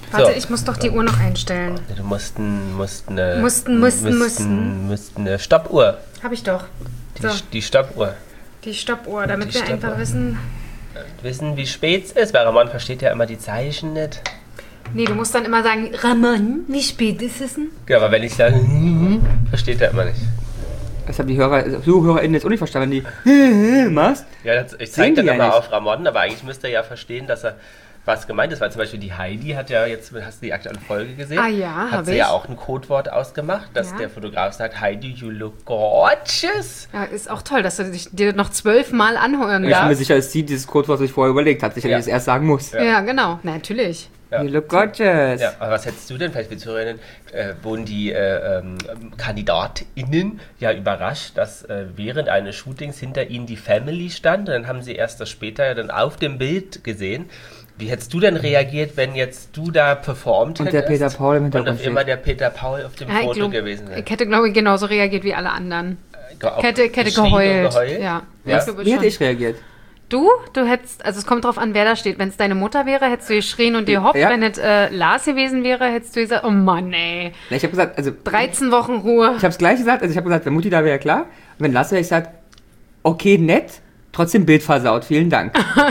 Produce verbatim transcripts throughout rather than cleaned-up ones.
Warte, So. ich muss doch die Uhr noch einstellen. Du mussten, mussten, eine, Mussten, mussten, mussten. müssten eine Stoppuhr. Hab ich doch. Die, So, die Stoppuhr. die Stoppuhr, damit Die wir Stoppuhr. einfach wissen... Wissen, wie spät es ist, weil Ramon versteht ja immer die Zeichen nicht. Nee, du musst dann immer sagen, Ramon, wie spät ist es denn? Ja, aber wenn ich sage, versteht er immer nicht. Das haben die Hörer, ZuhörerInnen jetzt auch nicht verstanden, die machst. Ja, das, ich Sehen zeige die dann ja immer nicht. auf Ramon, aber eigentlich müsste er ja verstehen, dass er was gemeint ist, weil zum Beispiel die Heidi hat ja jetzt, hast du die aktuelle Folge gesehen? Ah ja, hab Hat sie ich. ja auch ein Codewort ausgemacht, dass Ja. der Fotograf sagt, Heidi, you look gorgeous. Ja, ist auch toll, dass du dich dir noch zwölfmal anhören Ich bin mir darfst. sicher, dass sie dieses Codewort sich vorher überlegt hat, sicher Ja. das erst sagen muss. Ja. Ja, genau, Na, natürlich. Ja. You look gorgeous. Ja, aber was hättest du denn, vielleicht die Zuhörerinnen, äh, wurden die äh, ähm, KandidatInnen ja überrascht, dass äh, während eines Shootings hinter ihnen die Family stand und dann haben sie erst das später ja dann auf dem Bild gesehen. Wie hättest du denn reagiert, wenn jetzt du da performt Und hättest? der Peter Paul im Und Hintergrund auf immer steht. der Peter Paul auf dem Ja, ich Foto glaub, gewesen wäre. ich hätte, glaube ich, genauso reagiert wie alle anderen. Auch Ich hätte, ich hätte geschrien und geheult. geheult? Ja, Ja? ich glaube Wie hätte schon. ich reagiert? Du? Du hättest, also es kommt drauf an, wer da steht. Wenn es deine Mutter wäre, hättest du geschrien und gehoppt. Ja. Wenn es äh, Lars gewesen wäre, hättest du gesagt, oh Mann, ey. Na, ich habe gesagt, also dreizehn Wochen Ruhe. ich habe es gleich gesagt, also ich habe gesagt, wenn Mutti da wäre, klar. Und wenn Lasse wäre, ich gesagt, okay, nett, trotzdem Bild versaut, vielen Dank.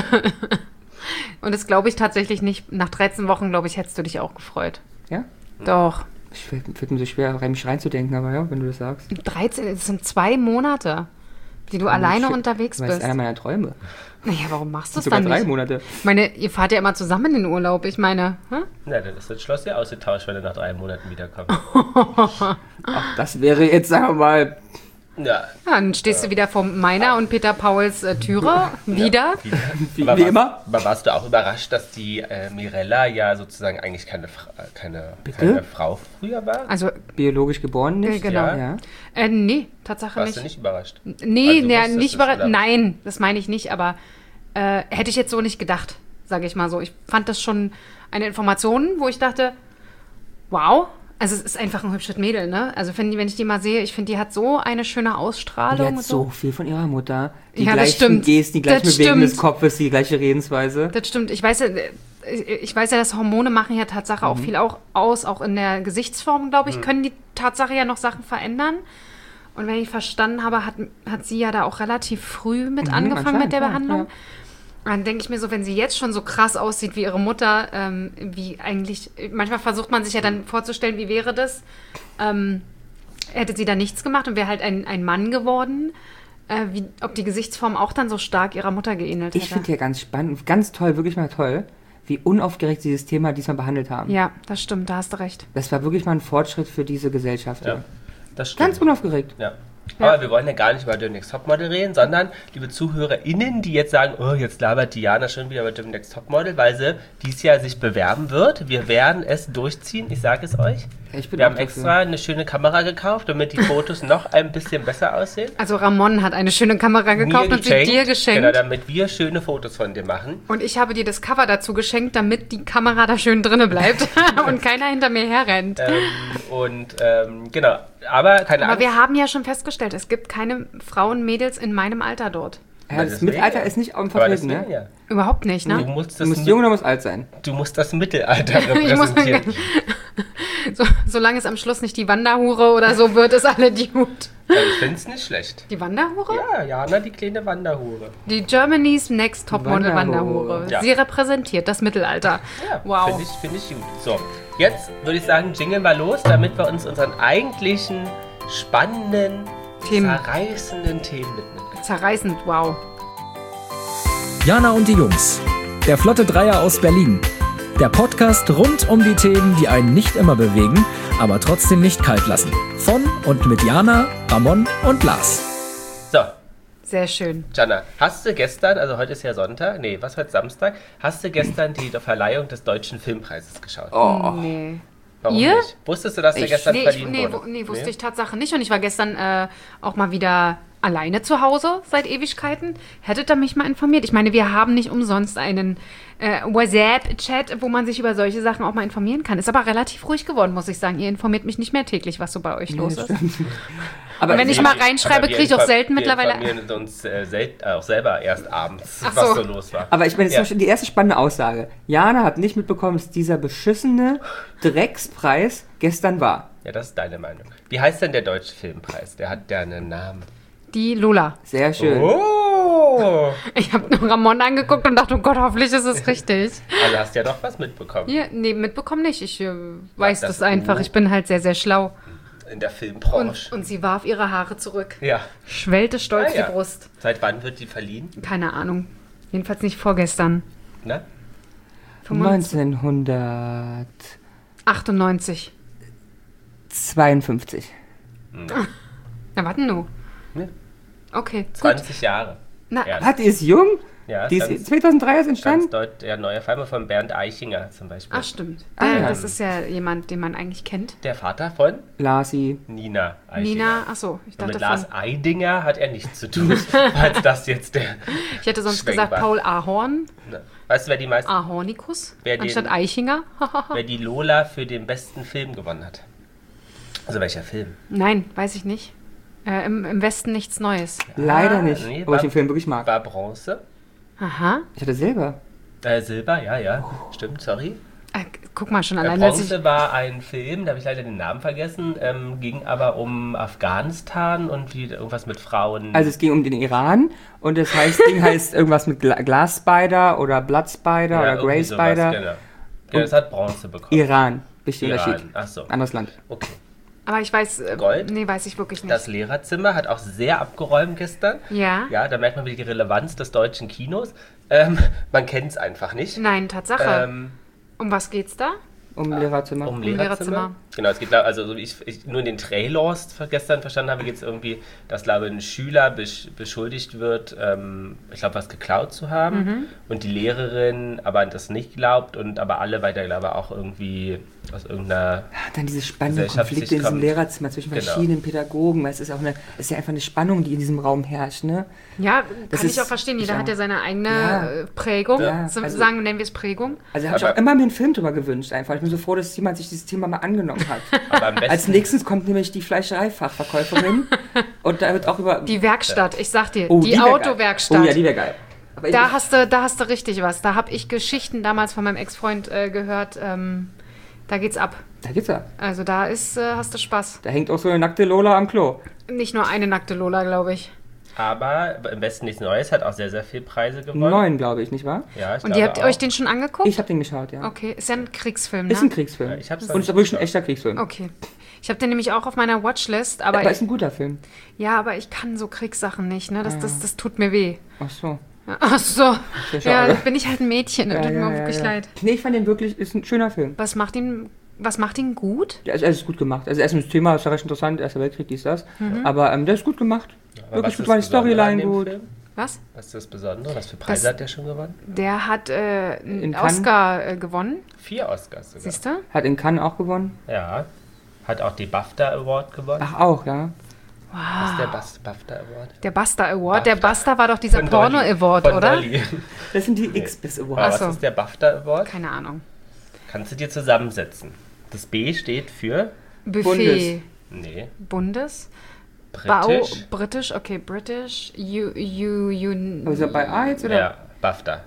Und das glaube ich tatsächlich nicht. Nach dreizehn Wochen, glaube ich, hättest du dich auch gefreut. Ja? Doch. Ich finde mir so schwer, mich reinzudenken, aber ja, wenn du das sagst. dreizehn, das sind zwei Monate, die du alleine Shit, unterwegs Das ist bist. einer meiner Träume. Naja, warum machst du es Sogar dann drei nicht? Monate. Ich meine, ihr fahrt ja immer zusammen in den Urlaub. Ich meine, hä? Na, dann ist das Schloss ja ausgetauscht, wenn er nach drei Monaten wiederkommt. Ach, das wäre jetzt, sagen wir mal, Ja. Ja, dann stehst du wieder vor meiner und Peter Pauls äh, Türe. Wieder. wie, Aber wie warst, immer. Aber warst du auch überrascht, dass die äh, Mirella ja sozusagen eigentlich keine, Fra äh, keine, Bitte? keine Frau früher war? Also, Biologisch geboren nicht? Äh, genau. Ja. äh, nee, Tatsache Warst nicht. du nicht überrascht? Nee, Also, nee wusstest nicht du es, über, oder? nein, das meine ich nicht, aber äh, hätte ich jetzt so nicht gedacht, sage ich mal so. Ich fand das schon eine Information, wo ich dachte, wow, also es ist einfach ein hübsches Mädel, ne? Also wenn, wenn ich die mal sehe, ich finde, die hat so eine schöne Die Ausstrahlung. hat und so viel von ihrer Mutter. Die Ja, das gleichen stimmt. Gesten, die gleichen Das Bewegungen des stimmt. Kopfes, die gleiche Redensweise. Das stimmt. Ich weiß ja, ich weiß ja, dass Hormone machen ja Tatsache Mhm. auch viel auch aus, auch in der Gesichtsform, glaube ich, können die Tatsache ja noch Sachen verändern. Und wenn ich verstanden habe, hat, hat sie ja da auch relativ früh mit Mhm, angefangen mit der anscheinend, Behandlung. ja, Dann denke ich mir so, wenn sie jetzt schon so krass aussieht wie ihre Mutter, ähm, wie eigentlich, manchmal versucht man sich ja dann vorzustellen, wie wäre das, ähm, hätte sie da nichts gemacht und wäre halt ein, ein Mann geworden, äh, wie, ob die Gesichtsform auch dann so stark ihrer Mutter geähnelt hätte. Ich finde ja ganz spannend, ganz toll, wirklich mal toll, wie unaufgeregt sie dieses Thema diesmal behandelt haben. Ja, das stimmt, da hast du recht. Das war wirklich mal ein Fortschritt für diese Gesellschaft. Ja, das stimmt. Ganz unaufgeregt. Ja. Ja. Aber wir wollen ja gar nicht über Demnächst Topmodel reden, sondern liebe ZuhörerInnen, die jetzt sagen, oh, jetzt labert Diana schon wieder über Demnächst Topmodel, weil sie dieses Jahr sich bewerben wird. Wir werden es durchziehen, ich sage es euch. Ich bin Wir auch haben dafür. extra eine schöne Kamera gekauft, damit die Fotos noch ein bisschen besser aussehen. Also Ramon hat eine schöne Kamera gekauft und sie dir geschenkt. Genau, damit wir schöne Fotos von dir machen. Und ich habe dir das Cover dazu geschenkt, damit die Kamera da schön drinne bleibt und keiner hinter mir herrennt. Ähm, und ähm, genau, aber keine Aber Angst. wir haben ja schon festgestellt, es gibt keine Frauen, Mädels in meinem Alter dort. Ja, das Mittelalter ist nicht Aber vertreten, deswegen, ne? ja. Überhaupt nicht, Du ne? musst, Du das musst mit- jung oder musst alt sein. du musst das Mittelalter Ich muss- repräsentieren. So, solange es am Schluss nicht die Wanderhure oder so wird, ist alle die gut. Ja, ich finde es nicht schlecht. Die Wanderhure? Ja, Jana, die kleine Wanderhure. Die Germany's Next Topmodel Wanderhure. Wanderhure. Ja. Sie repräsentiert das Mittelalter. Ja, Wow. finde ich, find ich gut. So, jetzt würde ich sagen, jingle mal los, damit wir uns unseren eigentlichen, spannenden, Themen. zerreißenden Themen widmen. Zerreißend, wow. Jana und die Jungs. Der Flotte Dreier aus Berlin. Der Podcast rund um die Themen, die einen nicht immer bewegen, aber trotzdem nicht kalt lassen. Von und mit Jana, Ramon und Lars. So, Sehr schön. Jana, hast du gestern, also heute ist ja Sonntag, nee, was heute Samstag, hast du gestern die Verleihung des Deutschen Filmpreises geschaut? Oh. Nee. Warum Ihr? nicht? Wusstest du, dass der Ich- gestern Nee, ich, verliehen nee, wurde? wo, nee, wusste ich Tatsache nicht. Und ich war gestern äh, auch mal wieder alleine zu Hause seit Ewigkeiten. Hättet ihr mich mal informiert? Ich meine, wir haben nicht umsonst einen äh, WhatsApp-Chat, wo man sich über solche Sachen auch mal informieren kann. Ist aber relativ ruhig geworden, muss ich sagen. Ihr informiert mich nicht mehr täglich, was so bei euch los ist. Aber Und wenn ich Nee, mal aber reinschreibe, wir kriege ich auch inform- selten wir mittlerweile. informieren uns äh, sel- äh, auch selber erst abends, Ach was so. so los war. Aber ich meine, jetzt Ja. zum Beispiel die erste spannende Aussage. Jana hat nicht mitbekommen, dass dieser beschissene Dreckspreis gestern war. Ja, das ist deine Meinung. Wie heißt denn der Deutsche Filmpreis? Der hat ja einen Namen. Die Lola. Sehr schön. Oh! Ich habe nur Ramon angeguckt und dachte, oh Gott, hoffentlich ist es richtig. Also hast du ja doch was mitbekommen Hier, nee, mitbekommen nicht. Ich äh, weiß das das, einfach. O. Ich bin halt sehr, sehr schlau. in der Und, Filmbranche. und sie warf ihre Haare zurück. ja. Schwellte stolz Ah, ja. die Brust. Seit wann wird die verliehen? Keine Ahnung. Jedenfalls nicht vorgestern. Ne? neunzehnhundertachtundneunzig. neunzehnhundertzweiundfünfzig. Na, warte nur. Ne? Okay, gut. zwanzig Jahre. Na, Ja. Hat die ist jung? Ja, Die ganz, ist zweitausenddrei erst ganz entstanden? deut der neue Film von Bernd Eichinger zum Beispiel. Ach, stimmt. Ah, Der, ja. Das ist ja jemand, den man eigentlich kennt. Der Vater von Lasi. Nina Eichinger. Nina, ach so, ich Und dachte mit von, Lars Eidinger hat er nichts zu tun, falls das jetzt der... ich hätte sonst Schwenk gesagt war. Paul Ahorn, Ne. Weißt du, wer die, meisten, Ahornikus, Wer den- anstatt Eichinger. wer die Lola für den besten Film gewonnen hat? Also welcher Film? Nein, weiß ich nicht. Äh, im, Im Westen nichts Neues. Leider nicht. nee, aber ich den Film wirklich mag. War Bronze? Aha. Ich hatte Silber. Äh, Silber, ja, ja. Stimmt, sorry. Äh, guck mal schon Äh, allein, dass ich... Bronze war ein Film, da habe ich leider den Namen vergessen, ähm, ging aber um Afghanistan und wie irgendwas mit Frauen. Also es ging um den Iran und das heißt, Ding heißt irgendwas mit Gla Glass Spider oder Blood Spider Ja, oder irgendwie Grey sowas, Spider. Genau. Genau, das hat Bronze bekommen. Iran. Wichtiger Iran, Unterschied. ach so. Anderes Land. Okay. Aber ich weiß... Äh, Gold? Nee, weiß ich wirklich nicht. Das Lehrerzimmer hat auch sehr abgeräumt gestern. Ja? Ja, da merkt man wieder die Relevanz des deutschen Kinos. Ähm, man kennt es einfach nicht. Nein, Tatsache. Ähm, Um was geht's da? Um Lehrerzimmer. um Lehrerzimmer. Lehrerzimmer. Genau, es geht, glaub- also so wie ich, ich nur in den Trailers gestern verstanden habe, geht es irgendwie, dass, glaube ich, ein Schüler besch beschuldigt wird, ähm, ich glaube, was geklaut zu haben Mhm. und die Lehrerin aber das nicht glaubt und aber alle weiter, glaube ich, auch irgendwie aus irgendeiner... Dann diese spannenden Gesellschaftlich Konflikte in diesem kommt. Lehrerzimmer zwischen Genau. verschiedenen Pädagogen. Weil es ist auch eine, es ist ja einfach eine Spannung, die in diesem Raum herrscht, ne? Ja, Das kann ist- ich auch verstehen. Jeder ich hat ja auch. seine eigene Ja. äh, Prägung. Ja, Zum- also- sagen, nennen wir es Prägung. Also habe ich Aber- auch immer mir einen Film drüber gewünscht einfach. Ich bin so froh, dass jemand sich dieses Thema mal angenommen hat. Aber am besten, Als nächstes kommt nämlich die Fleischereifachverkäuferin und da wird auch über... Die Werkstatt, ich sag dir, Oh, die, wär geil. Autowerkstatt. Oh ja, die wäre geil. Aber ich- Da hast du, da hast du richtig was. Da habe ich Geschichten damals von meinem Ex-Freund äh, gehört. Ähm, da geht's ab. da geht's ja. Also da ist, äh, hast du Spaß. Da hängt auch so eine nackte Lola am Klo. Nicht nur eine nackte Lola, glaube ich. aber im Westen nichts Neues, hat auch sehr, sehr viel Preise gewonnen. Neun, glaube ich, nicht wahr? Ja, ich Und glaube ihr habt auch. euch den schon angeguckt? Ich habe den geschaut, ja. Okay, ist ja ein Kriegsfilm, ne? Ist ein Kriegsfilm. Ja, ich hab's noch Und nicht ist wirklich ein geschaut. echter Kriegsfilm. Okay. Ich habe den nämlich auch auf meiner Watchlist, aber, Aber ich, ist ein guter Film. ja, aber ich kann so Kriegssachen nicht, ne? Das, das, das tut mir weh. Ach so. Ach so. Ja, Ja, schade. bin ich halt ein Mädchen. Das Ja, tut mir ja, auch ja, wirklich ja. leid. Nee, ich fand den wirklich, ist ein schöner Film. Was macht ihn, was macht ihn gut? Der ist, er ist gut gemacht. Also erstens das Thema ist ja recht interessant, Erster Weltkrieg, dies, das. Mhm. Aber ähm, der ist gut gemacht. Aber Wirklich was gut, war die ist das Besondere an Storyline dem gut. Film? Was? Was ist das Besondere? Was für Preise Das- hat der schon gewonnen? Der hat äh, In einen Cannes? Oscar äh, gewonnen. Vier Oscars sogar. Siehst du? Hat in Cannes auch gewonnen. Ja. Hat auch die BAFTA Award gewonnen. Ach, auch, ja. Was ist der Bas- BAFTA Award? Der Basta Award. Der BAFTA. Basta war doch dieser Von Porno Dolly. Award, Von oder? Dolly. Das sind die X-Bis Aber Awards. Ach so. was ist der BAFTA Award? Keine Ahnung. Kannst du dir zusammensetzen? Das B steht für... Buffet. Nee. Bundes. Bau. British. British, okay, British. U, U, Un, Aber ist er bei A jetzt oder? Ja, BAFTA.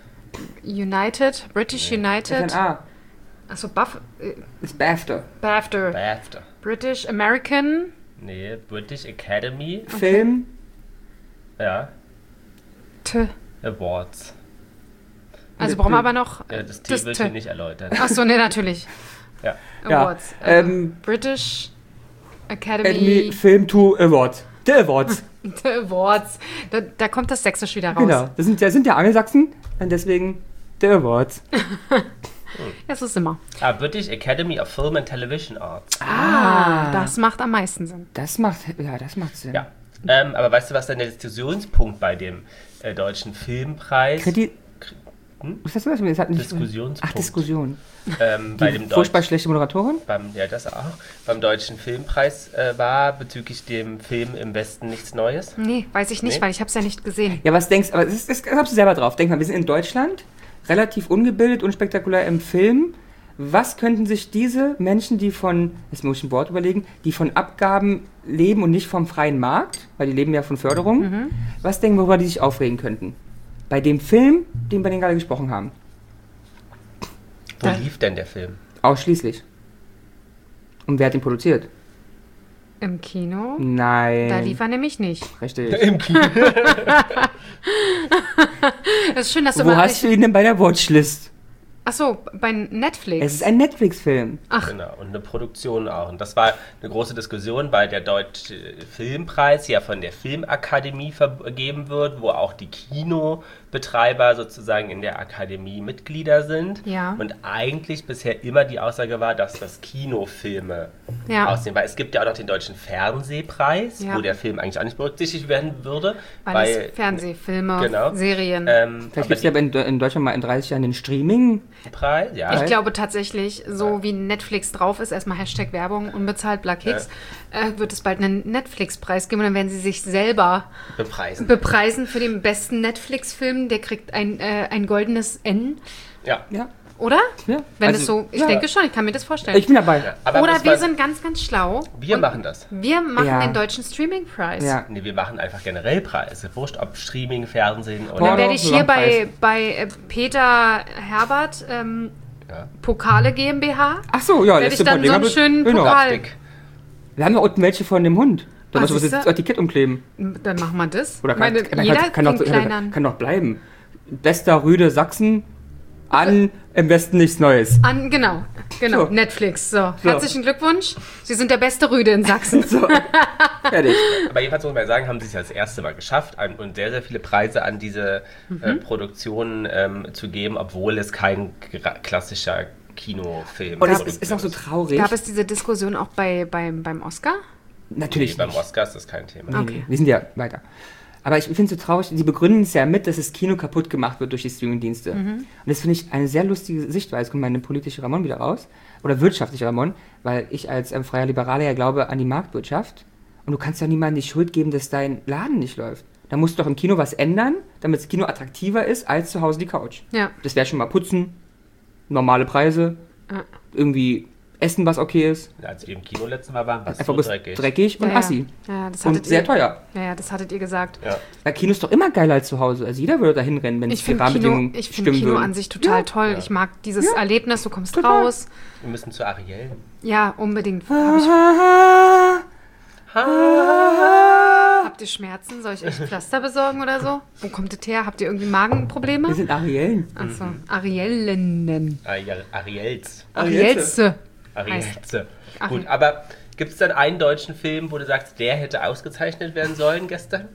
United. British Das ist United. ein A. Achso, Buff. Äh, Das ist BAFTA. BAFTA. BAFTA. British American. Nee, British Academy. Film. Ja. T. Awards. Also brauchen wir aber noch. Ja, äh, das T will ich T. hier nicht erläutern. Achso, ne, natürlich. Ja. Ja, Awards. Äh, ähm, British Academy Academy. Film to Award. The Awards. The Awards. Da, da kommt das Sächsisch wieder raus. Genau. Das sind, das sind ja Angelsachsen und deswegen The Awards. Das ist immer. Ah, British Academy of Film and Television Arts. Ah, das macht am meisten Sinn. Das macht, ja, das macht Sinn. Ja. Ähm, aber weißt du, was denn der Diskussionspunkt bei dem äh, deutschen Filmpreis... Kriti Hm? Was hast du das? Das hat nicht Diskussionspunkt. Ach, Diskussion. ähm, bei Die dem furchtbar Deutsch, schlechte Moderatorin? beim, ja, das auch. Beim Deutschen Filmpreis äh, war bezüglich dem Film Im Westen nichts Neues. Nee, weiß ich nicht, Nee. weil ich habe es ja nicht gesehen. Ja, was denkst du? Aber das, das kommst du selber drauf. Denk mal, wir sind in Deutschland, relativ ungebildet, unspektakulär im Film. Was könnten sich diese Menschen, die von, jetzt muss ich ein Wort überlegen, die von Abgaben leben und nicht vom freien Markt, weil die leben ja von Förderung, mhm. was denken wir, worüber die sich aufregen könnten? Bei dem Film, den wir den gerade gesprochen haben. Wo da lief denn der Film? Ausschließlich. Und wer hat ihn produziert? Im Kino? Nein. Da lief er nämlich nicht. Richtig. Im Kino. Das ist schön, dass du Wo mal hast du ihn denn bei der Watchlist? Achso, bei Netflix. Es ist ein Netflix-Film. Ach. Genau, und eine Produktion auch. Und das war eine große Diskussion, weil der Deutsche Filmpreis ja von der Filmakademie vergeben wird, wo auch die Kinobetreiber sozusagen in der Akademie Mitglieder sind. Ja. Und eigentlich bisher immer die Aussage war, dass das Kinofilme ja. aussehen. Weil es gibt ja auch noch den Deutschen Fernsehpreis, ja. wo der Film eigentlich auch nicht berücksichtigt werden würde. Weil, weil es Fernsehfilme, genau, Serien. Ähm, Vielleicht gibt es ja in, in Deutschland mal in dreißig Jahren den Streaming. Preis, ja. Ich glaube tatsächlich, so ja. wie Netflix drauf ist, erstmal Hashtag Werbung, unbezahlt Black Hicks, ja. äh, wird es bald einen Netflix-Preis geben und dann werden sie sich selber bepreisen, bepreisen für den besten Netflix-Film. Der kriegt ein, äh, ein goldenes N. Ja. ja. Oder? Ja. Wenn also, es so, ich ja. denke schon, ich kann mir das vorstellen. Ich bin dabei. Ja, aber Oder wir sind ganz, ganz schlau. Wir machen das. Wir machen ja. den deutschen Streaming-Preis. Ja. Nee, wir machen einfach generell Preise. Wurscht, ob Streaming, Fernsehen oder... Und dann werde ich hier bei, bei äh, Peter Herbert ähm, ja. Pokale GmbH. Ach so, ja. Werde ich dann so einen schönen Pokal... Genau. Wir haben ja unten welche von dem Hund. Da müssen wir das Etikett umkleben. Dann machen wir das. Oder kann, Meine, kann, jeder kann, kann, doch, kann, kann doch bleiben. Bester Rüde Sachsen, an im Westen nichts Neues. An, genau, genau, so. Netflix. So. so, herzlichen Glückwunsch. Sie sind der beste Rüde in Sachsen. So. Fertig. Aber jedenfalls muss man sagen, haben sie es als erste Mal geschafft und sehr, sehr viele Preise an diese mhm. äh, Produktionen ähm, zu geben, obwohl es kein klassischer Kinofilm ist. Und es ist auch so traurig. Gab es diese Diskussion auch bei, beim, beim Oscar? Natürlich. Nee, beim Oscar ist das kein Thema. Okay. Wir sind ja weiter. Aber ich finde es so traurig, sie begründen es ja mit, dass das Kino kaputt gemacht wird durch die Streamingdienste. Mhm. Und das finde ich eine sehr lustige Sichtweise. Kommt meine politische Ramon wieder raus. Oder wirtschaftliche Ramon. Weil ich als ähm, freier Liberaler ja glaube an die Marktwirtschaft. Und du kannst ja niemandem die Schuld geben, dass dein Laden nicht läuft. Da musst du doch im Kino was ändern, damit das Kino attraktiver ist als zu Hause die Couch. Ja. Das wäre schon mal putzen, normale Preise, ja. irgendwie Essen, was okay ist. Als wir im Kino letztes Mal waren, war es einfach so dreckig. dreckig und ja, assi. Ja, das und sehr ihr, teuer. Ja, ja, das hattet ihr gesagt. Ja. Weil Kino ist doch immer geiler als zu Hause. Also jeder würde da hinrennen, wenn ich es die Rahmenbedingungen Ich finde Kino würden. an sich total ja. toll. Ja. Ich mag dieses ja. Erlebnis, du kommst total. raus. Wir müssen zu Ariel. Ja, unbedingt. Hab ich Habt ihr Schmerzen? Soll ich euch Pflaster besorgen oder so? Wo kommt das her? Habt ihr irgendwie Magenprobleme? Wir sind Ariellen. Achso, mhm. Ariellenen. Ariel, Ariels. Arielze. Arielze. Gut, aber gibt es dann einen deutschen Film, wo du sagst, der hätte ausgezeichnet werden sollen gestern?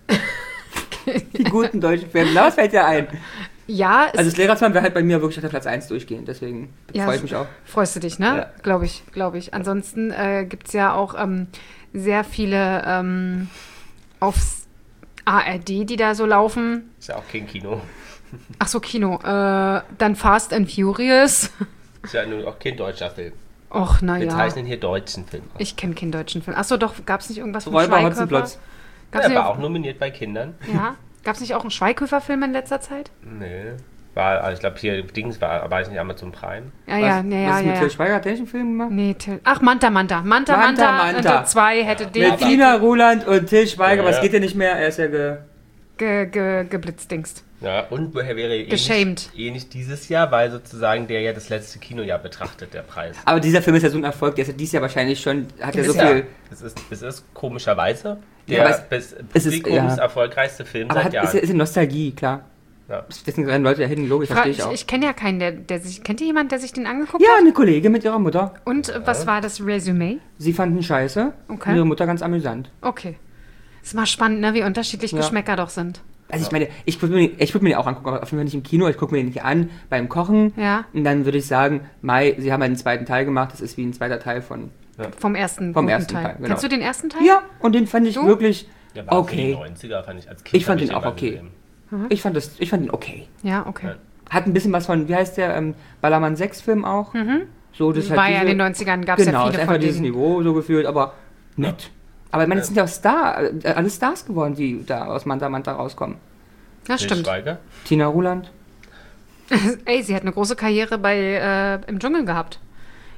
Die guten deutschen Filme. Na, was fällt dir ein? Ja. Also das Lehrerzahn wäre halt bei mir wirklich auf der Platz eins durchgehen, deswegen ja, freue ich mich auch. Freust du dich, ne? Ja. Glaube ich, glaube ich. Ansonsten äh, gibt es ja auch ähm, sehr viele ähm, aufs A R D, die da so laufen. Ist ja auch kein Kino. Ach so, Kino. Äh, dann Fast and Furious. Ist ja nun auch kein deutscher Film. Och, naja. Wir zeichnen hier deutschen Film aus. Ich kenne keinen deutschen Film. Achso, doch, gab es nicht irgendwas von Räuber Schweighöfer? Hotzenplotz. Ja, er war auch nominiert bei Kindern. Ja. Gab es nicht auch einen Schweighöfer-Film in letzter Zeit? Nee. War, also ich glaube, hier Dings war, war ich nicht Amazon Prime. Ja, ja, ja, ja. Was ist mit ja. Til Schweiger? Hat der einen Film gemacht? Nee, Til. Ach, Manta, Manta. Manta, Manta. Manta, Manta. zwei hätte ja. den. Mit Tina Ruland und Til Schweiger, ja, aber ja. es geht ja nicht mehr. Er ist ja ge... Ge, ge, geblitzdingst. Ja, und woher wäre eh Geschämt. nicht, eh nicht dieses Jahr, weil sozusagen der ja das letzte Kinojahr betrachtet, der Preis. Aber dieser Film ist ja so ein Erfolg, der ist ja dieses Jahr wahrscheinlich schon, hat ja so ja, viel... Es ist, es ist komischerweise ja, der es, Publikums ja. erfolgreichste Film aber seit hat, Jahren. Aber es ist eine Nostalgie, klar. Ja. Deswegen rennen Leute dahin, logisch, verstehe ich ich auch. Ich kenne ja keinen, der, der sich... Kennt ihr jemanden, der sich den angeguckt ja, hat? eine Kollegin mit ihrer Mutter. Und ja. was war das Resümee? Sie fanden scheiße okay. und ihre Mutter ganz amüsant. Okay. Ist mal spannend, ne, wie unterschiedlich ja. Geschmäcker doch sind. Also ich meine, ich würde mir, würd mir den auch angucken, aber auf jeden Fall nicht im Kino, ich gucke mir den nicht an beim Kochen. Ja. Und dann würde ich sagen, Mai, sie haben ja den zweiten Teil gemacht, das ist wie ein zweiter Teil von... Ja. Vom ersten, vom ersten Teil. Teil genau. Kennst du den ersten Teil? Ja, und den fand ich du? wirklich ja, war okay. Die neunziger fand ich als Kind. Ich fand den auch okay. Mhm. Ich, fand das, ich fand den okay. Ja, okay. Ja. Hat ein bisschen was von, wie heißt der, ähm, Ballermann sechs Film auch. Mhm. So, das war halt diese, ja in den neunzigern, gab es genau, ja viele ist von einfach dieses denen. Niveau so gefühlt, aber nett. Ja. Aber ich meine, es sind ja auch Star, äh, alle Stars geworden, die da aus Manta Manta rauskommen. Ja, stimmt. Tina Ruland. Ey, sie hat eine große Karriere bei äh, im Dschungel gehabt.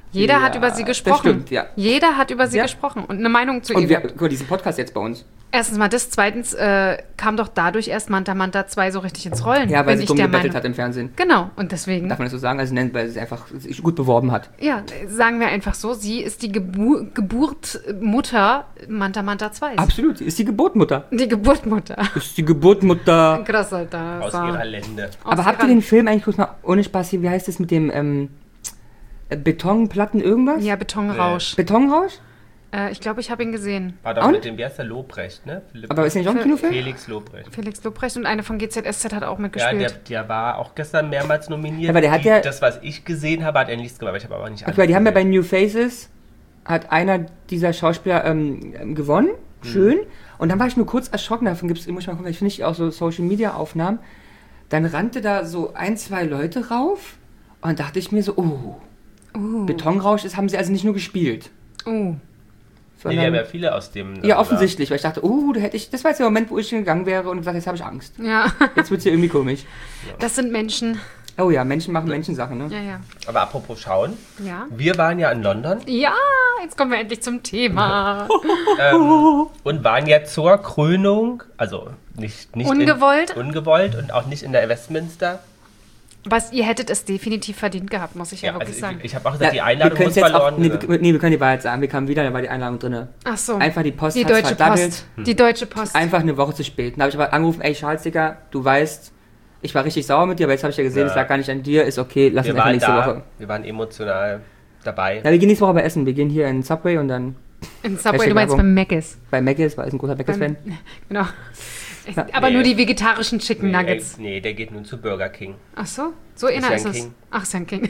Jeder Ja, hat über sie das gesprochen. stimmt, ja. Jeder hat über sie Ja. gesprochen und eine Meinung zu Und ihr. wir, gehabt. guck mal, diesen Podcast jetzt bei uns. Erstens mal das, zweitens äh, kam doch dadurch erst Manta Manta zwei so richtig ins Rollen. Ja, weil bin sie ich dumm der gebettelt Meinung. hat im Fernsehen. Genau, und deswegen, Darf man das so sagen? Also nennen, weil sie einfach sich gut beworben hat. ja, sagen wir einfach so, sie ist die Gebu Geburtmutter Manta Manta zwei. Absolut, sie ist die Geburtmutter. Die Geburtmutter. Ist die Geburtmutter. Krass, Alter. Aus So. ihrer Lände. Aus Aber habt ihrer- ihr den Film eigentlich, kurz mal ohne Spaß hier, wie heißt das mit dem ähm, äh, Betonplatten irgendwas? Ja, Betonrausch. Betonrausch? Äh, ich glaube, ich habe ihn gesehen. War doch Und? mit dem, wie heißt der, Lobrecht, ne? Philipp- Aber ist der nicht auch ein Kinofilm? Felix Lobrecht. Felix Lobrecht und eine von G Z S Z hat auch Ja, mitgespielt. der, der war auch gestern mehrmals nominiert. Ja, aber der hat Die, ja- das, was ich gesehen habe, hat er nichts gemacht. aber Ich habe aber nicht Okay, weil die haben ja bei gesehen. New Faces, hat einer dieser Schauspieler ähm, ähm, gewonnen. Schön. Und dann war ich nur kurz erschrocken, davon gibt es, muss ich mal gucken, ich finde ich auch so Social Media Aufnahmen. Dann rannte da so ein, zwei Leute rauf und dachte ich mir so, oh, Betonrausch, das haben sie also nicht nur gespielt. Oh. Nee, die Sondern, haben ja viele aus dem. ja, also offensichtlich, weil ich dachte, oh, da hätte ich, das war jetzt der Moment, wo ich gegangen wäre und gesagt, jetzt habe ich Angst. Ja, Jetzt wird es hier irgendwie komisch. das sind Menschen. Oh ja, Menschen machen Menschensachen, ne? Ja, ja. Da. Aber apropos schauen, Ja. wir waren ja in London Ja, jetzt kommen wir endlich zum Thema. ähm, und waren ja zur Krönung, also nicht, nicht Ungewollt? In, ungewollt und auch nicht in der Westminster. Was, ihr hättet es definitiv verdient gehabt, muss ich ja, Ja, wirklich also sagen. ich, ich habe auch Ja, gesagt, die Einladung wir muss können's jetzt verloren auch, nee, gehen. wir, nee, wir können die Wahrheit sagen. Wir kamen wieder, da war die Einladung drin. Ach so. Einfach die Post Die hat's Deutsche verdattelt. Post. Die Deutsche Post. Einfach eine Woche zu spät. Dann habe ich aber angerufen, ey Charles, Digga, du weißt, ich war richtig sauer mit dir, aber jetzt habe ich ja gesehen, Ja. es lag gar nicht an dir, ist okay, lass Wir uns einfach waren nächste da, Woche. wir waren emotional dabei. Ja, wir gehen nächste Woche aber essen. Wir gehen hier in Subway und dann In Subway, Hashtag du meinst Werbung. beim Mc's. bei Mc's, weil ich ein großer Mc's-Fan. Genau. Aber Nee. nur die vegetarischen Chicken Nee, Nuggets. der, nee, der geht nun zu Burger King. Ach so, so inner ist San es. King. Ach, San King.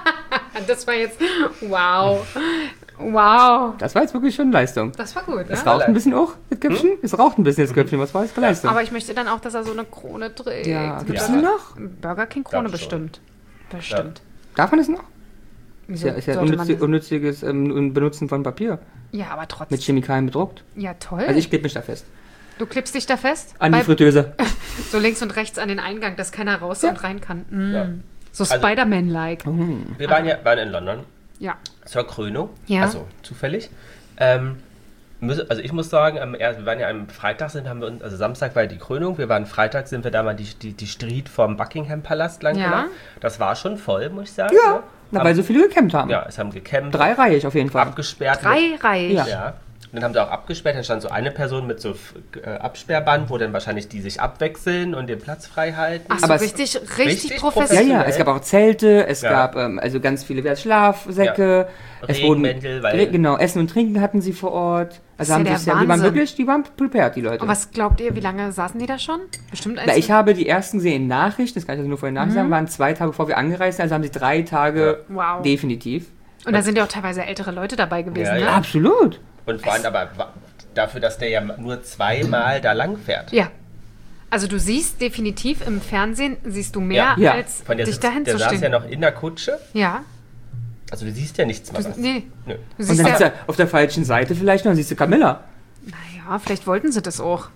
Das war jetzt, wow. Wow. Das war jetzt wirklich schon Leistung. Das war gut, Es ne? raucht ein bisschen auch, das Köpfchen. Es raucht ein bisschen, das Köpfchen. Was war das für Leistung? Aber ich möchte dann auch, dass er so eine Krone trägt. Ja, gibt's Ja. die noch? Burger King Krone Glaub schon. bestimmt. Bestimmt. Darf man das noch? Ist Wieso ja, ist ja sollte man unnützi- das? unnütziges ähm, Benutzen von Papier. Ja, aber trotzdem. Mit Chemikalien bedruckt. Ja, toll. Also ich klebe mich da fest. du klippst dich da fest? An die Bei- Fritteuse. so links und rechts an den Eingang, dass keiner raus Ja. und rein kann. Mm. Ja. So Also- Spider-Man-like. Wir waren ja waren in London Ja. zur Krönung. Ja. Also zufällig. Ähm, müsse- also ich muss sagen, am, er- wir waren ja am Freitag sind, haben wir uns, also Samstag war die Krönung, wir waren Freitag, sind wir da mal die, die, die Street vom Buckingham Palast lang Ja. gelaufen. Das war schon voll, muss ich sagen. Ja, ne? na, Haben- weil so viele gecampt haben. Ja, es haben gecampt, Dreireihig auf jeden Fall. abgesperrt. Dreireihig. Ja. Ja. Und dann haben sie auch abgesperrt, dann stand so eine Person mit so äh, Absperrband, wo dann wahrscheinlich die sich abwechseln und den Platz frei halten. Ach so, Aber es- richtig, richtig, Richtig Ja, professionell. ja, es gab auch Zelte, es Ja. gab ähm, also ganz viele Schlafsäcke, es wurden Regenmäntel, weil- Re- genau, Essen und Trinken hatten sie vor Ort. Also ist haben ja sich der ja, die waren Wahnsinn. wirklich, die waren prepared, die Leute. Und was glaubt ihr, wie lange saßen die da schon? Bestimmt Na, eins. ich habe die ersten gesehen in Nachrichten, das kann ich also nur vorhin nachher sagen, waren zwei Tage bevor wir angereist sind, also haben sie drei Tage Wow. definitiv. Und da sind ja auch teilweise ältere Leute dabei gewesen, Ja, ne? ja. Absolut. Und vor allem aber wa- dafür, dass der ja nur zweimal da lang fährt. Ja. Also du siehst definitiv im Fernsehen, siehst du mehr, Ja. als Von der, dich sitzt, dahin der zu saß stehen. ja noch in der Kutsche. Ja. Also du siehst ja nichts mehr. Du, was- nee. Nö. Du Und siehst dann ja, ist er auf der falschen Seite vielleicht noch, dann siehst du Camilla. naja, vielleicht wollten sie das auch.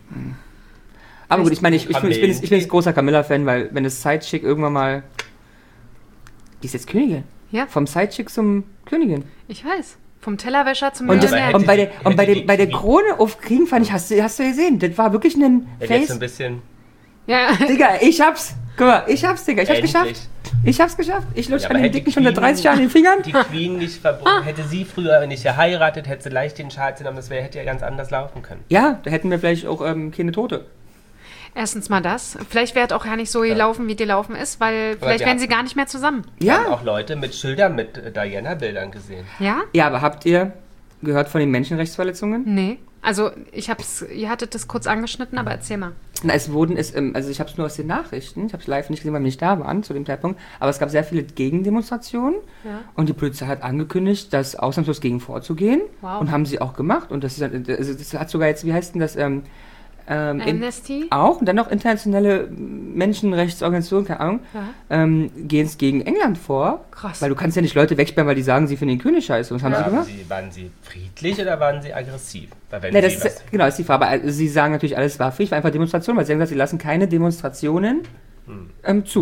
Aber gut, ich meine, ich, ich, bin- ich, bin, ich bin jetzt Kamellen. großer Camilla-Fan, weil wenn das Sidechick irgendwann mal... Die ist jetzt Königin. Ja, Vom Sidechick zum Königin. ich weiß. Vom Tellerwäscher zum Und, das, aber Millionär. hätte und bei der, die- und bei hätte der, die bei der Knie- Krone aufkriegen, fand ich, hast du, hast du gesehen, das war wirklich ein Wenn jetzt Face. ein bisschen Ja, Digga, ich hab's. Guck mal, ich hab's, Digga, ich hab's Endlich. geschafft. Ich hab's geschafft. Ich lutsch Ja, an aber den hätte Dicken schon seit Queen- dreißig Jahren in den Fingern. die Queen nicht verboten. Hätte sie früher nicht geheiratet, hätte sie leicht den Charles genommen, das wär, hätte ja ganz anders laufen können. Ja, da hätten wir vielleicht auch ähm, keine Tote. erstens mal das. Vielleicht wäre es auch ja nicht so gelaufen, wie die laufen ist, weil vielleicht wir wären haben- sie gar nicht mehr zusammen. Wir haben Ja. auch Leute mit Schildern mit äh, Diana-Bildern gesehen. Ja? Ja, aber habt ihr gehört von den Menschenrechtsverletzungen? Nee. Also ich hab's, ihr hattet das kurz angeschnitten, aber erzähl mal. Na, es wurden, es, ähm, also ich habe es nur aus den Nachrichten, ich habe es live nicht gesehen, weil wir nicht da waren zu dem Zeitpunkt, aber es gab sehr viele Gegendemonstrationen Ja. und die Polizei hat angekündigt, das ausnahmslos gegen vorzugehen Wow. und haben sie auch gemacht und das, ist, also das hat sogar jetzt, wie heißt denn das, ähm, ähm, in, Amnesty? auch und dann noch internationale Menschenrechtsorganisationen, keine Ahnung, Ja. ähm, gehen es gegen England vor, Krass. weil du kannst ja nicht Leute wegsperren, weil die sagen, sie finden den König scheiße. Was haben sie Waren gemacht? sie, waren sie friedlich oder waren sie aggressiv? Weil wenn Ne, das sie ist, was, genau, das ist die Frage. Also, sie sagen natürlich, alles war friedlich, war einfach Demonstration, weil sie haben gesagt, sie lassen keine Demonstrationen Hm. ähm, zu.